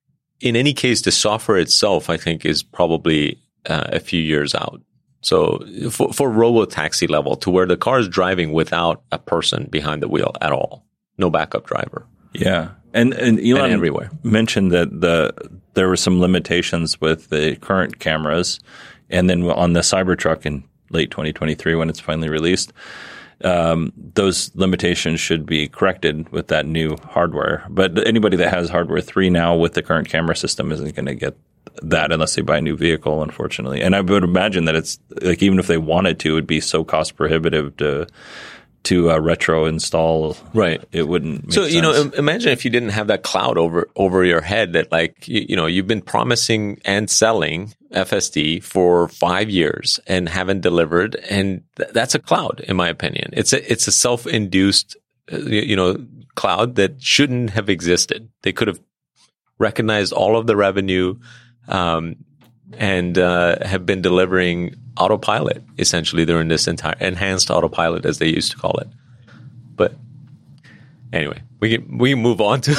S6: in any case, the software itself, I think, is probably uh, a few years out. So for, for robo-taxi level, to where the car is driving without a person behind the wheel at all. No backup driver.
S7: Yeah. And, and Elon
S6: and everywhere.
S7: mentioned that the there were some limitations with the current cameras. And then on the Cybertruck in late twenty twenty-three, when it's finally released, um, those limitations should be corrected with that new hardware. But anybody that has Hardware three now with the current camera system isn't going to get that unless they buy a new vehicle, unfortunately. And I would imagine that it's like even if they wanted to, it would be so cost prohibitive to to uh, retro install. Right. It wouldn't make
S6: So,
S7: sense.
S6: you know, imagine if you didn't have that cloud over, over your head that like, you, you know, you've been promising and selling F S D for five years and haven't delivered. And th- that's a cloud, in my opinion. It's a, it's a self-induced, uh, you know, cloud that shouldn't have existed. They could have recognized all of the revenue, um, and uh, have been delivering autopilot essentially during this entire enhanced autopilot, as they used to call it. But anyway, we can we can move on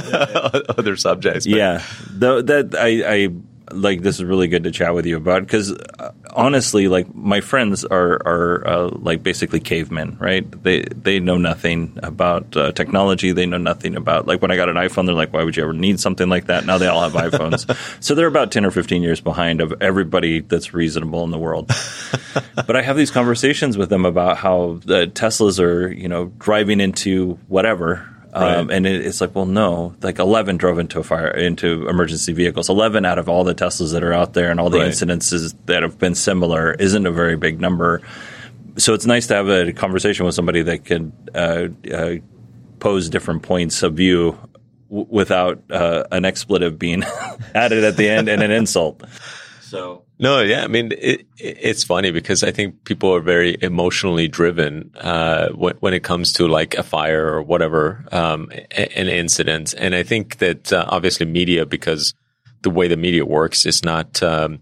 S6: to other subjects. But.
S7: Yeah, Though that I, I like. This is really good to chat with you about because uh, honestly, like my friends are are uh, like basically cavemen, right? They they know nothing about uh, technology. They know nothing about like when I got an iPhone, they're like, why would you ever need something like that? Now they all have iPhones, so they're about ten or fifteen years behind of everybody that's reasonable in the world. But I have these conversations with them about how the Teslas are, you know, driving into whatever. Um, right. And it, it's like, well, no, like eleven drove into a fire, into emergency vehicles. eleven out of all the Teslas that are out there and all the right. incidences that have been similar isn't a very big number. So it's nice to have a conversation with somebody that could uh, uh, pose different points of view w- without uh, an expletive being added at the end and an insult. So.
S6: No, yeah. I mean, it, it's funny because I think people are very emotionally driven uh, when, when it comes to like a fire or whatever, um, an incident. And I think that uh, obviously media, because the way the media works is not, um,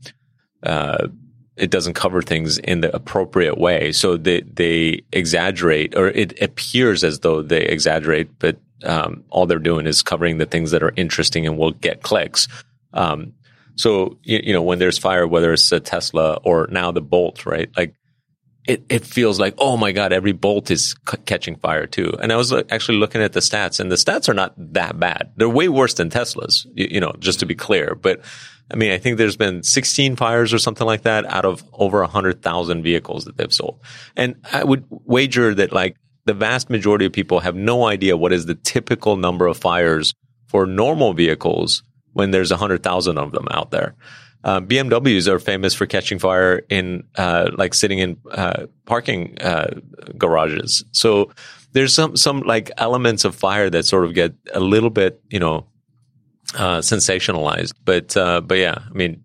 S6: uh, it doesn't cover things in the appropriate way. So they, they exaggerate, or it appears as though they exaggerate, but um, all they're doing is covering the things that are interesting and will get clicks. Um, So, you know, when there's fire, whether it's a Tesla or now the Bolt, right? Like it, it feels like, oh my God, every Bolt is c- catching fire too. And I was actually looking at the stats, and the stats are not that bad. They're way worse than Tesla's, you, you know, just to be clear. But I mean, I think there's been sixteen fires or something like that out of over one hundred thousand vehicles that they've sold. And I would wager that like the vast majority of people have no idea what is the typical number of fires for normal vehicles when there's one hundred thousand of them out there. Uh, B M Ws are famous for catching fire in, uh, like sitting in, uh, parking, uh, garages. So there's some, some like elements of fire that sort of get a little bit, you know, uh, sensationalized. But, uh, but yeah, I mean,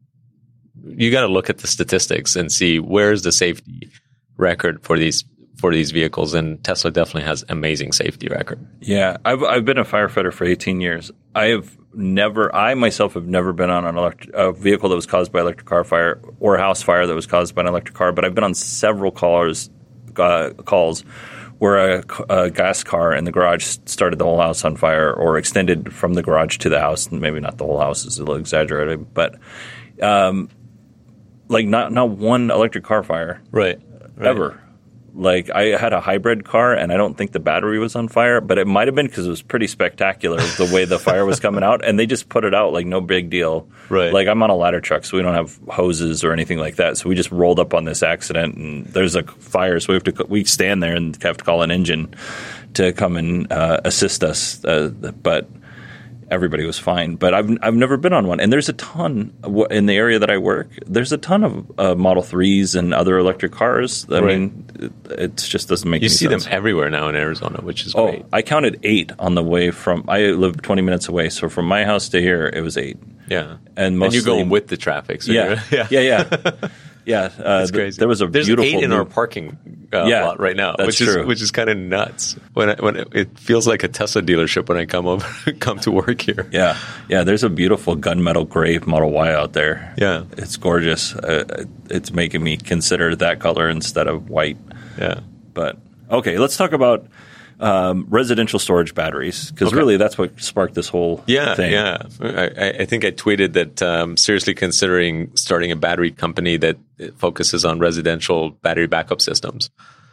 S6: you got to look at the statistics and see where's the safety record for these, for these vehicles. And Tesla definitely has amazing safety record.
S7: Yeah. I've, I've been a firefighter for eighteen years. I have never, I myself have never been on an electric, a vehicle that was caused by electric car fire or a house fire that was caused by an electric car, but I've been on several callers, uh, calls where a, a gas car in the garage started the whole house on fire or extended from the garage to the house. Maybe not the whole house, is a little exaggerated, but um, like not not one electric car fire,
S6: right, right.
S7: ever. Like I had a hybrid car and I don't think the battery was on fire, but it might have been because it was pretty spectacular the way the fire was coming out, and they just put it out like no big deal.
S6: Right.
S7: Like I'm on a ladder truck, so we don't have hoses or anything like that. So we just rolled up on this accident and there's a fire. So we have to, we stand there and have to call an engine to come and uh, assist us. Uh, but everybody was fine, but I've I've never been on one. And there's a ton in the area that I work. There's a ton of uh, Model threes and other electric cars. I
S6: right.
S7: mean, it, it just doesn't make
S6: you
S7: any sense.
S6: You see them everywhere now in Arizona, which is
S7: oh,
S6: great.
S7: I counted eight on the way from. I live twenty minutes away, so from my house to here, it was eight.
S6: Yeah,
S7: and mostly,
S6: and you're going with the traffic. So
S7: yeah, yeah, yeah, yeah. Yeah, uh,
S6: that's crazy.
S7: Th- there was a
S6: There's
S7: beautiful
S6: eight in
S7: new-
S6: our parking uh,
S7: yeah,
S6: lot right now,
S7: that's
S6: which
S7: true.
S6: is which is kind of nuts. When I, when it, it feels like a Tesla dealership when I come over come to work here.
S7: Yeah, yeah. There's a beautiful gunmetal gray Model Y out there.
S6: Yeah,
S7: it's gorgeous. Uh, it's making me consider that color instead of white.
S6: Yeah,
S7: but okay, let's talk about um, residential storage batteries, because
S6: okay.
S7: really that's what sparked this whole
S6: yeah,
S7: thing.
S6: Yeah, I, I think I tweeted that um, seriously considering starting a battery company that focuses on residential battery backup systems.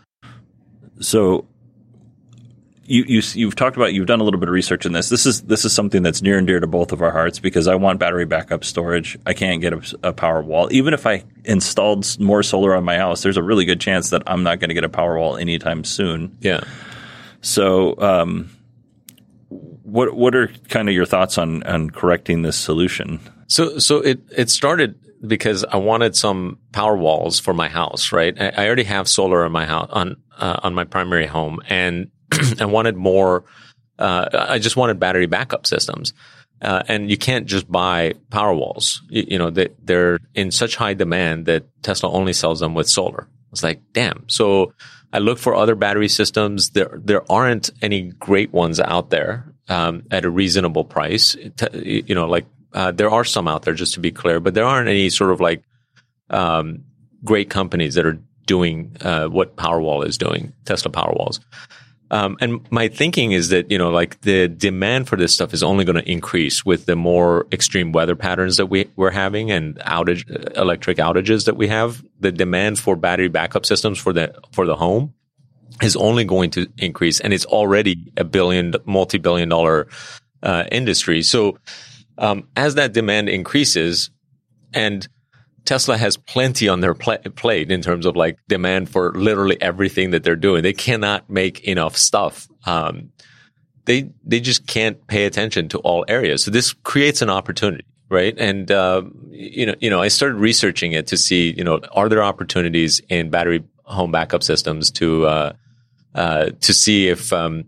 S7: So you, you, you've talked about, you've done a little bit of research in this. This is this is something that's near and dear to both of our hearts, because I want battery backup storage. I can't get a, a power wall. Even if I installed more solar on my house, there's a really good chance that I'm not going to get a power wall anytime soon.
S6: Yeah.
S7: So, um, what what are kind of your thoughts on, on correcting this solution?
S6: So, so it it started because I wanted some power walls for my house. Right, I, I already have solar on my house on uh, on my primary home, and I wanted more. Uh, I just wanted battery backup systems, uh, and you can't just buy power walls. You, you know, they, they're in such high demand that Tesla only sells them with solar. It's like, damn. So I looked for other battery systems. There, there aren't any great ones out there um, at a reasonable price. You know, like uh, there are some out there, just to be clear, but there aren't any sort of like um, great companies that are doing uh, what Powerwall is doing, Tesla Powerwalls. Um, and my thinking is that, you know, like the demand for this stuff is only going to increase with the more extreme weather patterns that we, we're having and outage, electric outages that we have. The demand for battery backup systems for the, for the home is only going to increase. And it's already a billion, multi-billion dollar, uh, industry. So, um, as that demand increases, and Tesla has plenty on their pl- plate in terms of like demand for literally everything that they're doing. They cannot make enough stuff. Um, they they just can't pay attention to all areas. So this creates an opportunity, right? And uh, you know, you know, I started researching it to see, you know, are there opportunities in battery home backup systems to uh, uh, to see if um,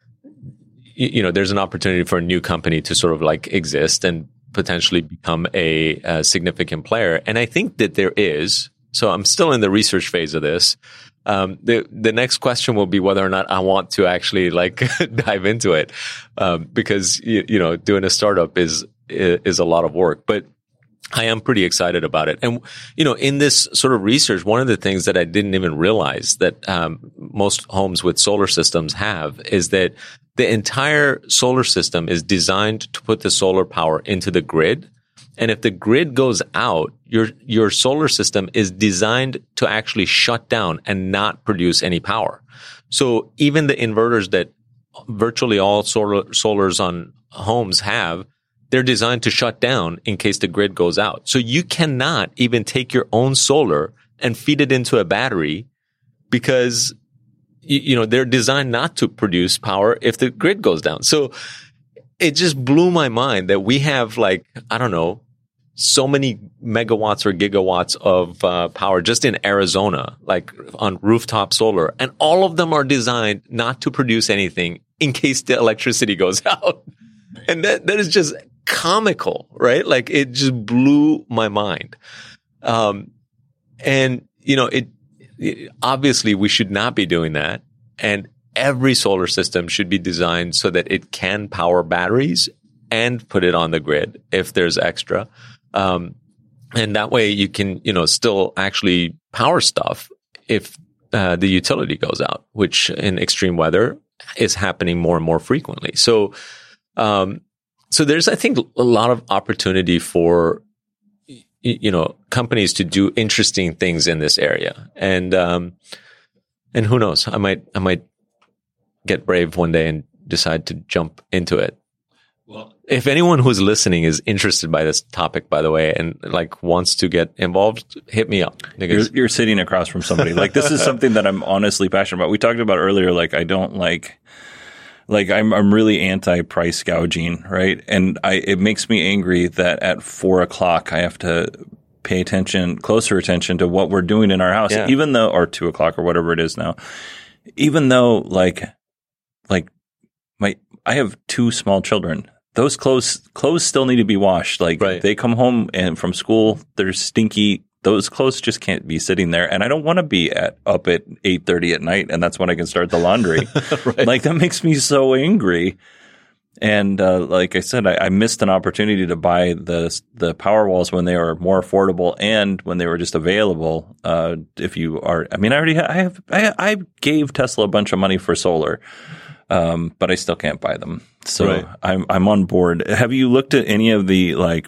S6: you, you know there's an opportunity for a new company to sort of like exist and potentially become a, a significant player. And I think that there is. So I'm still in the research phase of this. Um, the, the next question will be whether or not I want to actually like dive into it. Um, because, you, you know, doing a startup is, is a lot of work, but I am pretty excited about it. And, you know, in this sort of research, one of the things that I didn't even realize that, um, most homes with solar systems have is that the entire solar system is designed to put the solar power into the grid. And if the grid goes out, your, your solar system is designed to actually shut down and not produce any power. So even the inverters that virtually all solar, solars on homes have, they're designed to shut down in case the grid goes out. So you cannot even take your own solar and feed it into a battery because you know, they're designed not to produce power if the grid goes down. So it just blew my mind that we have like, I don't know, so many megawatts or gigawatts of uh, power just in Arizona, like on rooftop solar. And all of them are designed not to produce anything in case the electricity goes out. And that, that is just comical, right? Like it just blew my mind. Um, and, you know, it, obviously, we should not be doing that. And every solar system should be designed so that it can power batteries and put it on the grid if there's extra. Um, and that way you can, you know, still actually power stuff if uh, the utility goes out, which in extreme weather is happening more and more frequently. So, um, so there's, I think, a lot of opportunity for you know, companies to do interesting things in this area. And, um, And who knows? I might, I might get brave one day and decide to jump into it. Well, if anyone who's listening is interested by this topic, by the way, and like wants to get involved, hit me up.
S7: You're, you're sitting across from somebody. Like, this is something that I'm honestly passionate about. We talked about earlier, like, I don't like, like, I'm, I'm really anti-price gouging, right? And I, it makes me angry that at four o'clock I have to pay attention, closer attention to what we're doing in our house, yeah. even though, or two o'clock or whatever it is now, even though like, like my, I have two small children. Those clothes, clothes still need to be washed. Like right. they come home and from school, they're stinky. Those clothes just can't be sitting there. And I don't want to be at up at eight thirty at night. And that's when I can start the laundry. right. Like that makes me so angry. And uh, like I said, I, I missed an opportunity to buy the the Powerwalls when they were more affordable and when they were just available. Uh, if you are, I mean, I already ha- I have I, I gave Tesla a bunch of money for solar, um, but I still can't buy them. So right. I'm I'm on board. Have you looked at any of the like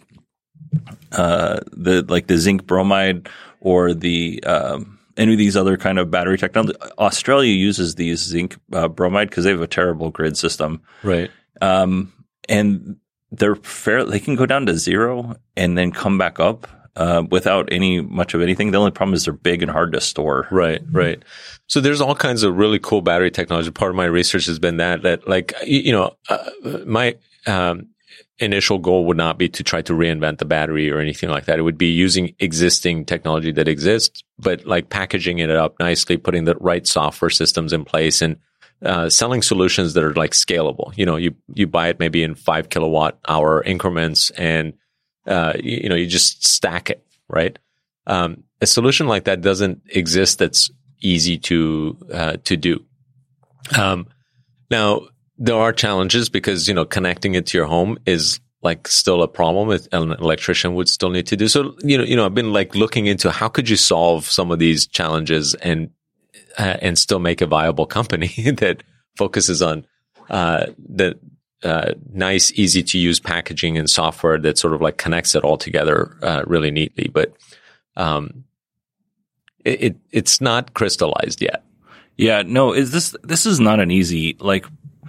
S7: uh, the like the zinc bromide or the um, any of these other kind of battery technology? Australia uses these zinc uh, bromide because they have a terrible grid system,
S6: right?
S7: Um, and they're fair, they can go down to zero and then come back up, uh, without any much of anything. The only problem is they're big and hard to store.
S6: Right, right. So there's all kinds of really cool battery technology. Part of my research has been that, that like, you know, uh, my, um, initial goal would not be to try to reinvent the battery or anything like that. It would be using existing technology that exists, but like packaging it up nicely, putting the right software systems in place and Uh, selling solutions that are like scalable. You know, you, you buy it maybe in five kilowatt hour increments and, uh, you, you know, you just stack it, right? Um, a solution like that doesn't exist that's easy to, uh, to do. Um, now there are challenges because, you know, connecting it to your home is like still a problem that an electrician would still need to do. So, you know, you know, I've been like looking into how could you solve some of these challenges and Uh, and still make a viable company that focuses on uh, the uh, nice, easy to use packaging and software that sort of like connects it all together uh, really neatly. But um, it, it it's not crystallized yet.
S7: Yeah, no, is this this is not an easy like.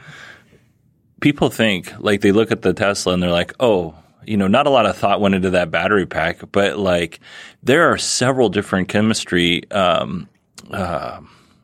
S7: People think like they look at the Tesla and they're like, oh, you know, not a lot of thought went into that battery pack, but like there are several different chemistry. Um, uh,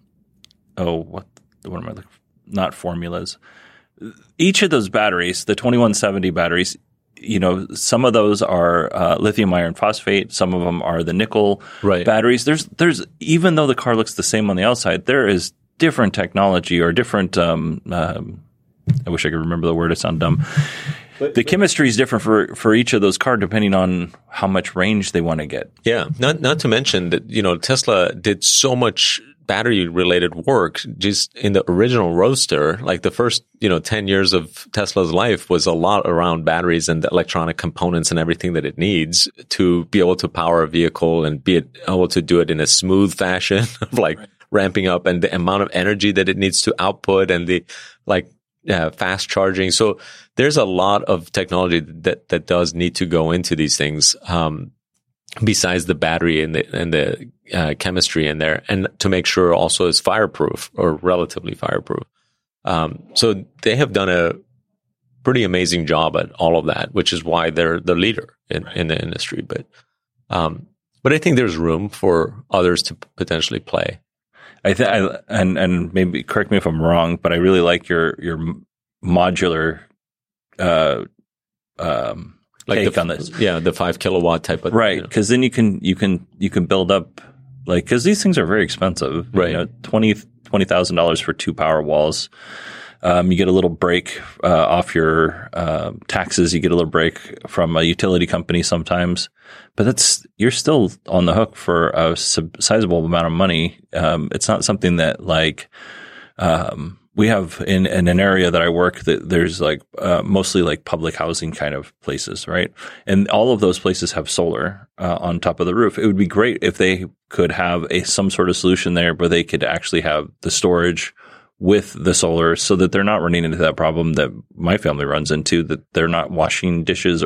S7: oh, what, what am I looking for? Not formulas. Each of those batteries, the twenty-one seventy batteries, you know, some of those are uh, lithium iron phosphate. Some of them are the nickel
S6: right.
S7: batteries. There's, there's, even though the car looks the same on the outside, there is different technology or different, um, um, I wish I could remember the word. I sound dumb. But, the chemistry is different for, for each of those cars depending on how much range they want to get.
S6: Yeah. Not, not to mention that, you know, Tesla did so much battery related work just in the original Roadster. Like the first, you know, ten years of Tesla's life was a lot around batteries and the electronic components and everything that it needs to be able to power a vehicle and be able to do it in a smooth fashion of like right. ramping up and the amount of energy that it needs to output and the like uh, fast charging. So there's a lot of technology that, that does need to go into these things. Um, besides the battery and the, and the uh, chemistry in there, and to make sure also is fireproof or relatively fireproof. Um, so they have done a pretty amazing job at all of that, which is why they're the leader in, right. in the industry. But, um, but I think there's room for others to potentially play.
S7: I think, and, and maybe correct me if I'm wrong, but I really like your, your modular, uh, um,
S6: like
S7: take
S6: the,
S7: on this.
S6: Yeah, the five kilowatt type of
S7: right. Because you know. then you can you can you can build up like because these things are very expensive.
S6: Right,
S7: you know, twenty twenty thousand dollars for two Powerwalls. Um, you get a little break uh, off your uh, taxes. You get a little break from a utility company sometimes, but that's you're still on the hook for a sub- sizable amount of money. Um, it's not something that like. Um, We have in, in an area that I work that there's like uh, mostly like public housing kind of places, right? And all of those places have solar uh, on top of the roof. It would be great if they could have a some sort of solution there where they could actually have the storage with the solar so that they're not running into that problem that my family runs into, that they're not washing dishes or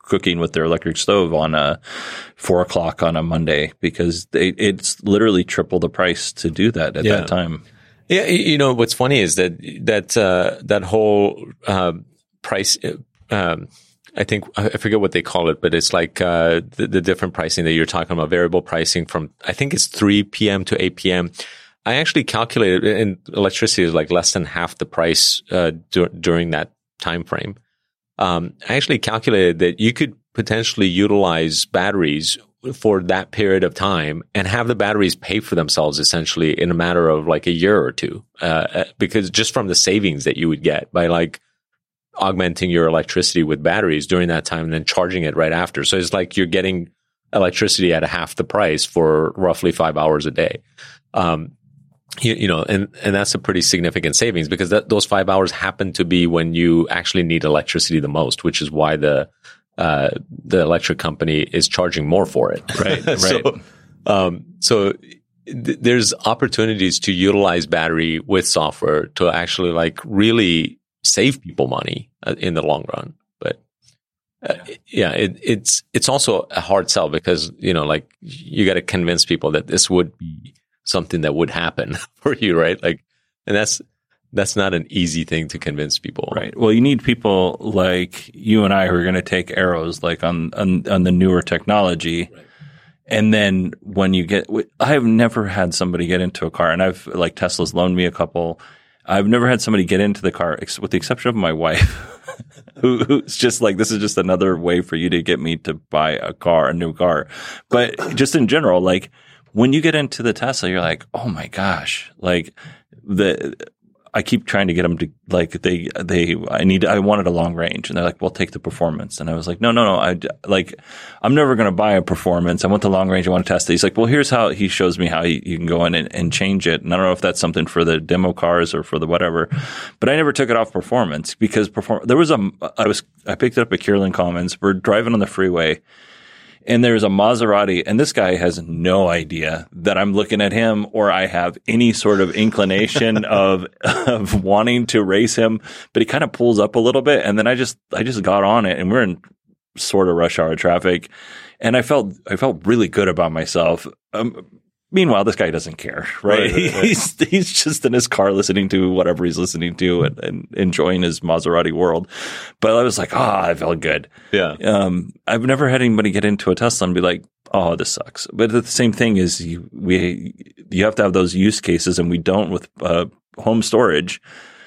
S7: cooking with their electric stove on a four o'clock on a Monday because they, it's literally triple the price to do that at
S6: Yeah.
S7: that time.
S6: Yeah, you know what's funny is that that uh, that whole uh, price. Um, I think I forget what they call it, but it's like uh, the, the different pricing that you're talking about, variable pricing from I think it's three p.m. to eight p.m. I actually calculated, and electricity is like less than half the price uh, dur- during that time frame. Um, I actually calculated that you could potentially utilize batteries for that period of time and have the batteries pay for themselves essentially in a matter of like a year or two, uh, because just from the savings that you would get by like augmenting your electricity with batteries during that time and then charging it right after. So it's like you're getting electricity at a half the price for roughly five hours a day. Um, you, you know, and, and that's a pretty significant savings because that, those five hours happen to be when you actually need electricity the most, which is why the, uh, the electric company is charging more for it.
S7: Right. Right.
S6: so, um, so th- there's opportunities to utilize battery with software to actually like really save people money uh, in the long run. But uh, yeah, it, it's it's also a hard sell because, you know, like you got to convince people that this would be something that would happen for you, right? Like, and that's that's not an easy thing to convince people.
S7: Right. Well, you need people like you and I who are going to take arrows like on, on, on the newer technology. Right. And then when you get – I have never had somebody get into a car, and I've – like Tesla's loaned me a couple – I've never had somebody get into the car, with the exception of my wife, who, who's just like, this is just another way for you to get me to buy a car, a new car. But just in general, like when you get into the Tesla, you're like, oh my gosh, like the, I keep trying to get them to like, they, they, I need, I wanted a long range. And they're like, well, take the performance. And I was like, no, no, no. I like, I'm never going to buy a performance. I want the long range. I want to test it. He's like, well, here's how he shows me how you, you can go in and, and change it. And I don't know if that's something for the demo cars or for the whatever, but I never took it off performance because perform, there was a, I was, I picked it up at Kierland Commons. We're driving on the freeway. And there's a Maserati, and this guy has no idea that I'm looking at him or I have any sort of inclination of of wanting to race him. But he kind of pulls up a little bit, and then I just I just got on it, and we're in sort of rush hour traffic, and I felt I felt really good about myself. Um, meanwhile, this guy doesn't care, right?
S6: Right, right, right.
S7: He's he's just in his car listening to whatever he's listening to and, and enjoying his Maserati world. But I was like, ah, oh, I felt good.
S6: Yeah.
S7: Um, I've never had anybody get into a Tesla and be like, oh, this sucks. But the same thing is you, we, you have to have those use cases, and we don't with uh, home storage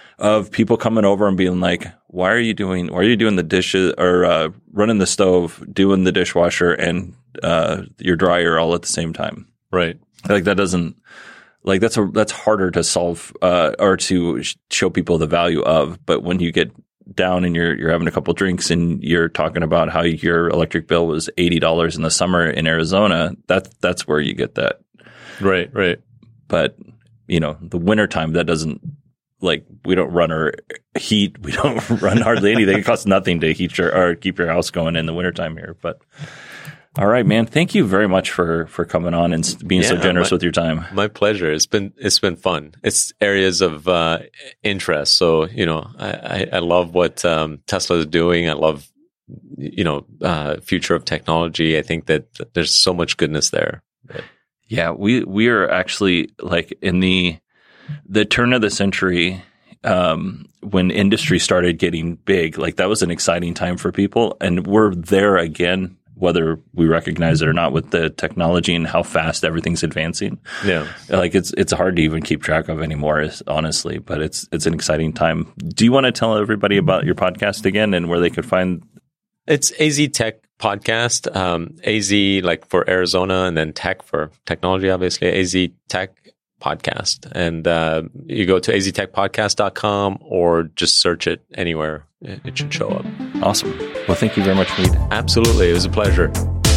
S7: of people coming over and being like, why are you doing, why are you doing the dishes or uh, running the stove, doing the dishwasher and uh, your dryer all at the same time?
S6: Right.
S7: Like that doesn't, like that's a, that's harder to solve, uh, or to sh- show people the value of. But when you get down and you're, you're having a couple drinks and you're talking about how your electric bill was eighty dollars in the summer in Arizona, that, that's where you get that.
S6: Right. Right.
S7: But, you know, the wintertime, that doesn't, like, we don't run our heat. We don't run hardly anything. It costs nothing to heat your, or keep your house going in the wintertime here. But, all right, man. Thank you very much for, for coming on and being yeah, so generous
S6: my,
S7: with your time.
S6: My pleasure. It's been it's been fun. It's areas of uh, interest. So, you know, I, I, I love what um, Tesla is doing. I love, you know, uh, future of technology. I think that there's so much goodness there.
S7: Yeah, we we are actually like in the the turn of the century um, when industry started getting big. Like that was an exciting time for people, and we're there again, whether we recognize it or not, with the technology and how fast everything's advancing. Yeah. Like it's it's hard to even keep track of anymore, honestly, but it's it's an exciting time. Do you want to tell everybody about your podcast again and where they could find?
S6: It's A Z Tech Podcast. Um, A Z like for Arizona, and then tech for technology, obviously. A Z Tech Podcast. And uh, you go to a z tech podcast dot com or just search it anywhere. It should show up.
S7: Awesome. Well, thank you very much, Reed.
S6: Absolutely. It was a pleasure.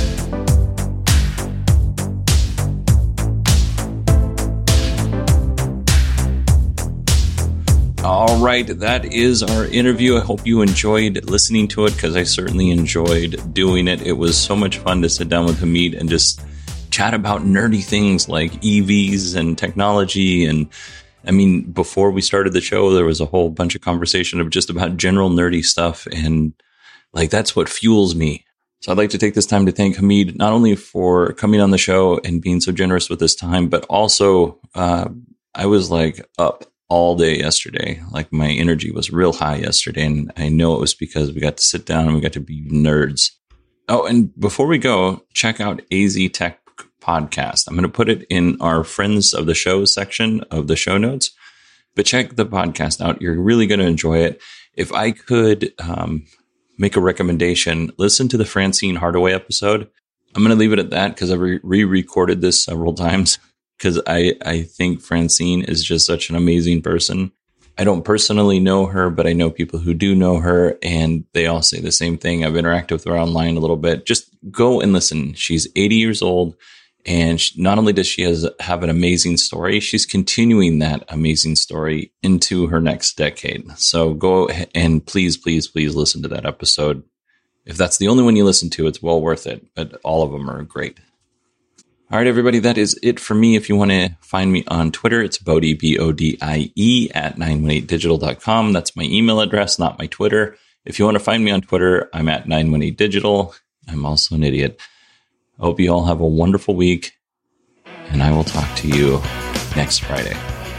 S5: All right. That is our interview. I hope you enjoyed listening to it, because I certainly enjoyed doing it. It was so much fun to sit down with Hamid and just chat about nerdy things like E Vs and technology. And I mean, before we started the show, there was a whole bunch of conversation of just about general nerdy stuff. And like, that's what fuels me, So I'd like to take this time to thank Hamid, not only for coming on the show and being so generous with his time, but also uh, I was like up all day yesterday. Like my energy was real high yesterday. And I know it was because we got to sit down and we got to be nerds. Oh, and before we go, check out A Z Tech Podcast. I'm going to put it in our Friends of the Show section of the show notes. But check the podcast out. You're really going to enjoy it. If I could um, make a recommendation, listen to the Francine Hardaway episode. I'm going to leave it at that because I've re-recorded this several times because I, I think Francine is just such an amazing person. I don't personally know her, but I know people who do know her, and they all say the same thing. I've interacted with her online a little bit. Just go and listen. She's eighty years old. And she, not only does she has, have an amazing story, she's continuing that amazing story into her next decade. So go and please, please, please listen to that episode. If that's the only one you listen to, it's well worth it. But all of them are great. All right, everybody, that is it for me. If you want to find me on Twitter, it's Bodie, B O D I E, at nine one eight digital dot com. That's my email address, not my Twitter. If you want to find me on Twitter, I'm at nine one eight digital. I'm also an idiot. I hope you all have a wonderful week, and I will talk to you next Friday.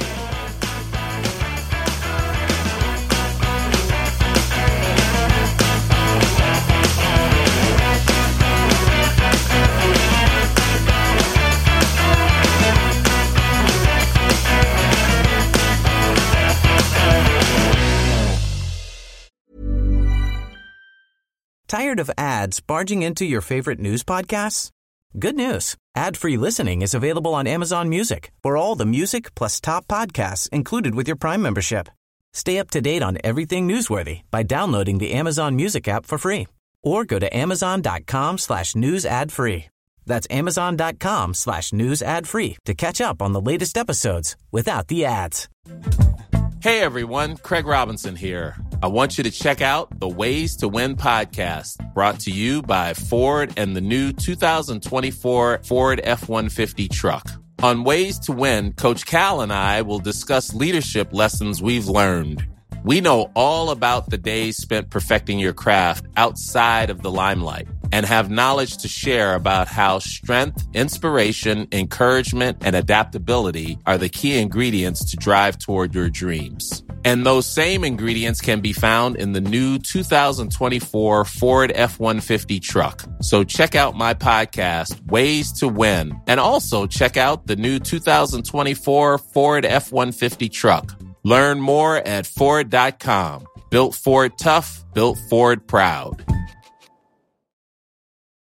S8: Tired of ads barging into your favorite news podcasts? Good news. Ad-free listening is available on Amazon Music for all the music plus top podcasts included with your Prime membership. Stay up to date on everything newsworthy by downloading the Amazon Music app for free or go to amazon.com slash news ad free. That's amazon.com slash news ad free to catch up on the latest episodes without the ads.
S9: Hey everyone, Craig Robinson here. I want you to check out the Ways to Win podcast, brought to you by Ford and the new two thousand twenty-four Ford F one fifty truck. On Ways to Win, Coach Cal and I will discuss leadership lessons we've learned. We know all about the days spent perfecting your craft outside of the limelight and have knowledge to share about how strength, inspiration, encouragement, and adaptability are the key ingredients to drive toward your dreams. And those same ingredients can be found in the new two thousand twenty-four Ford F one fifty truck. So check out my podcast, Ways to Win, and also check out the new two thousand twenty-four Ford F one fifty truck. Learn more at Ford dot com. Built Ford tough, built Ford proud.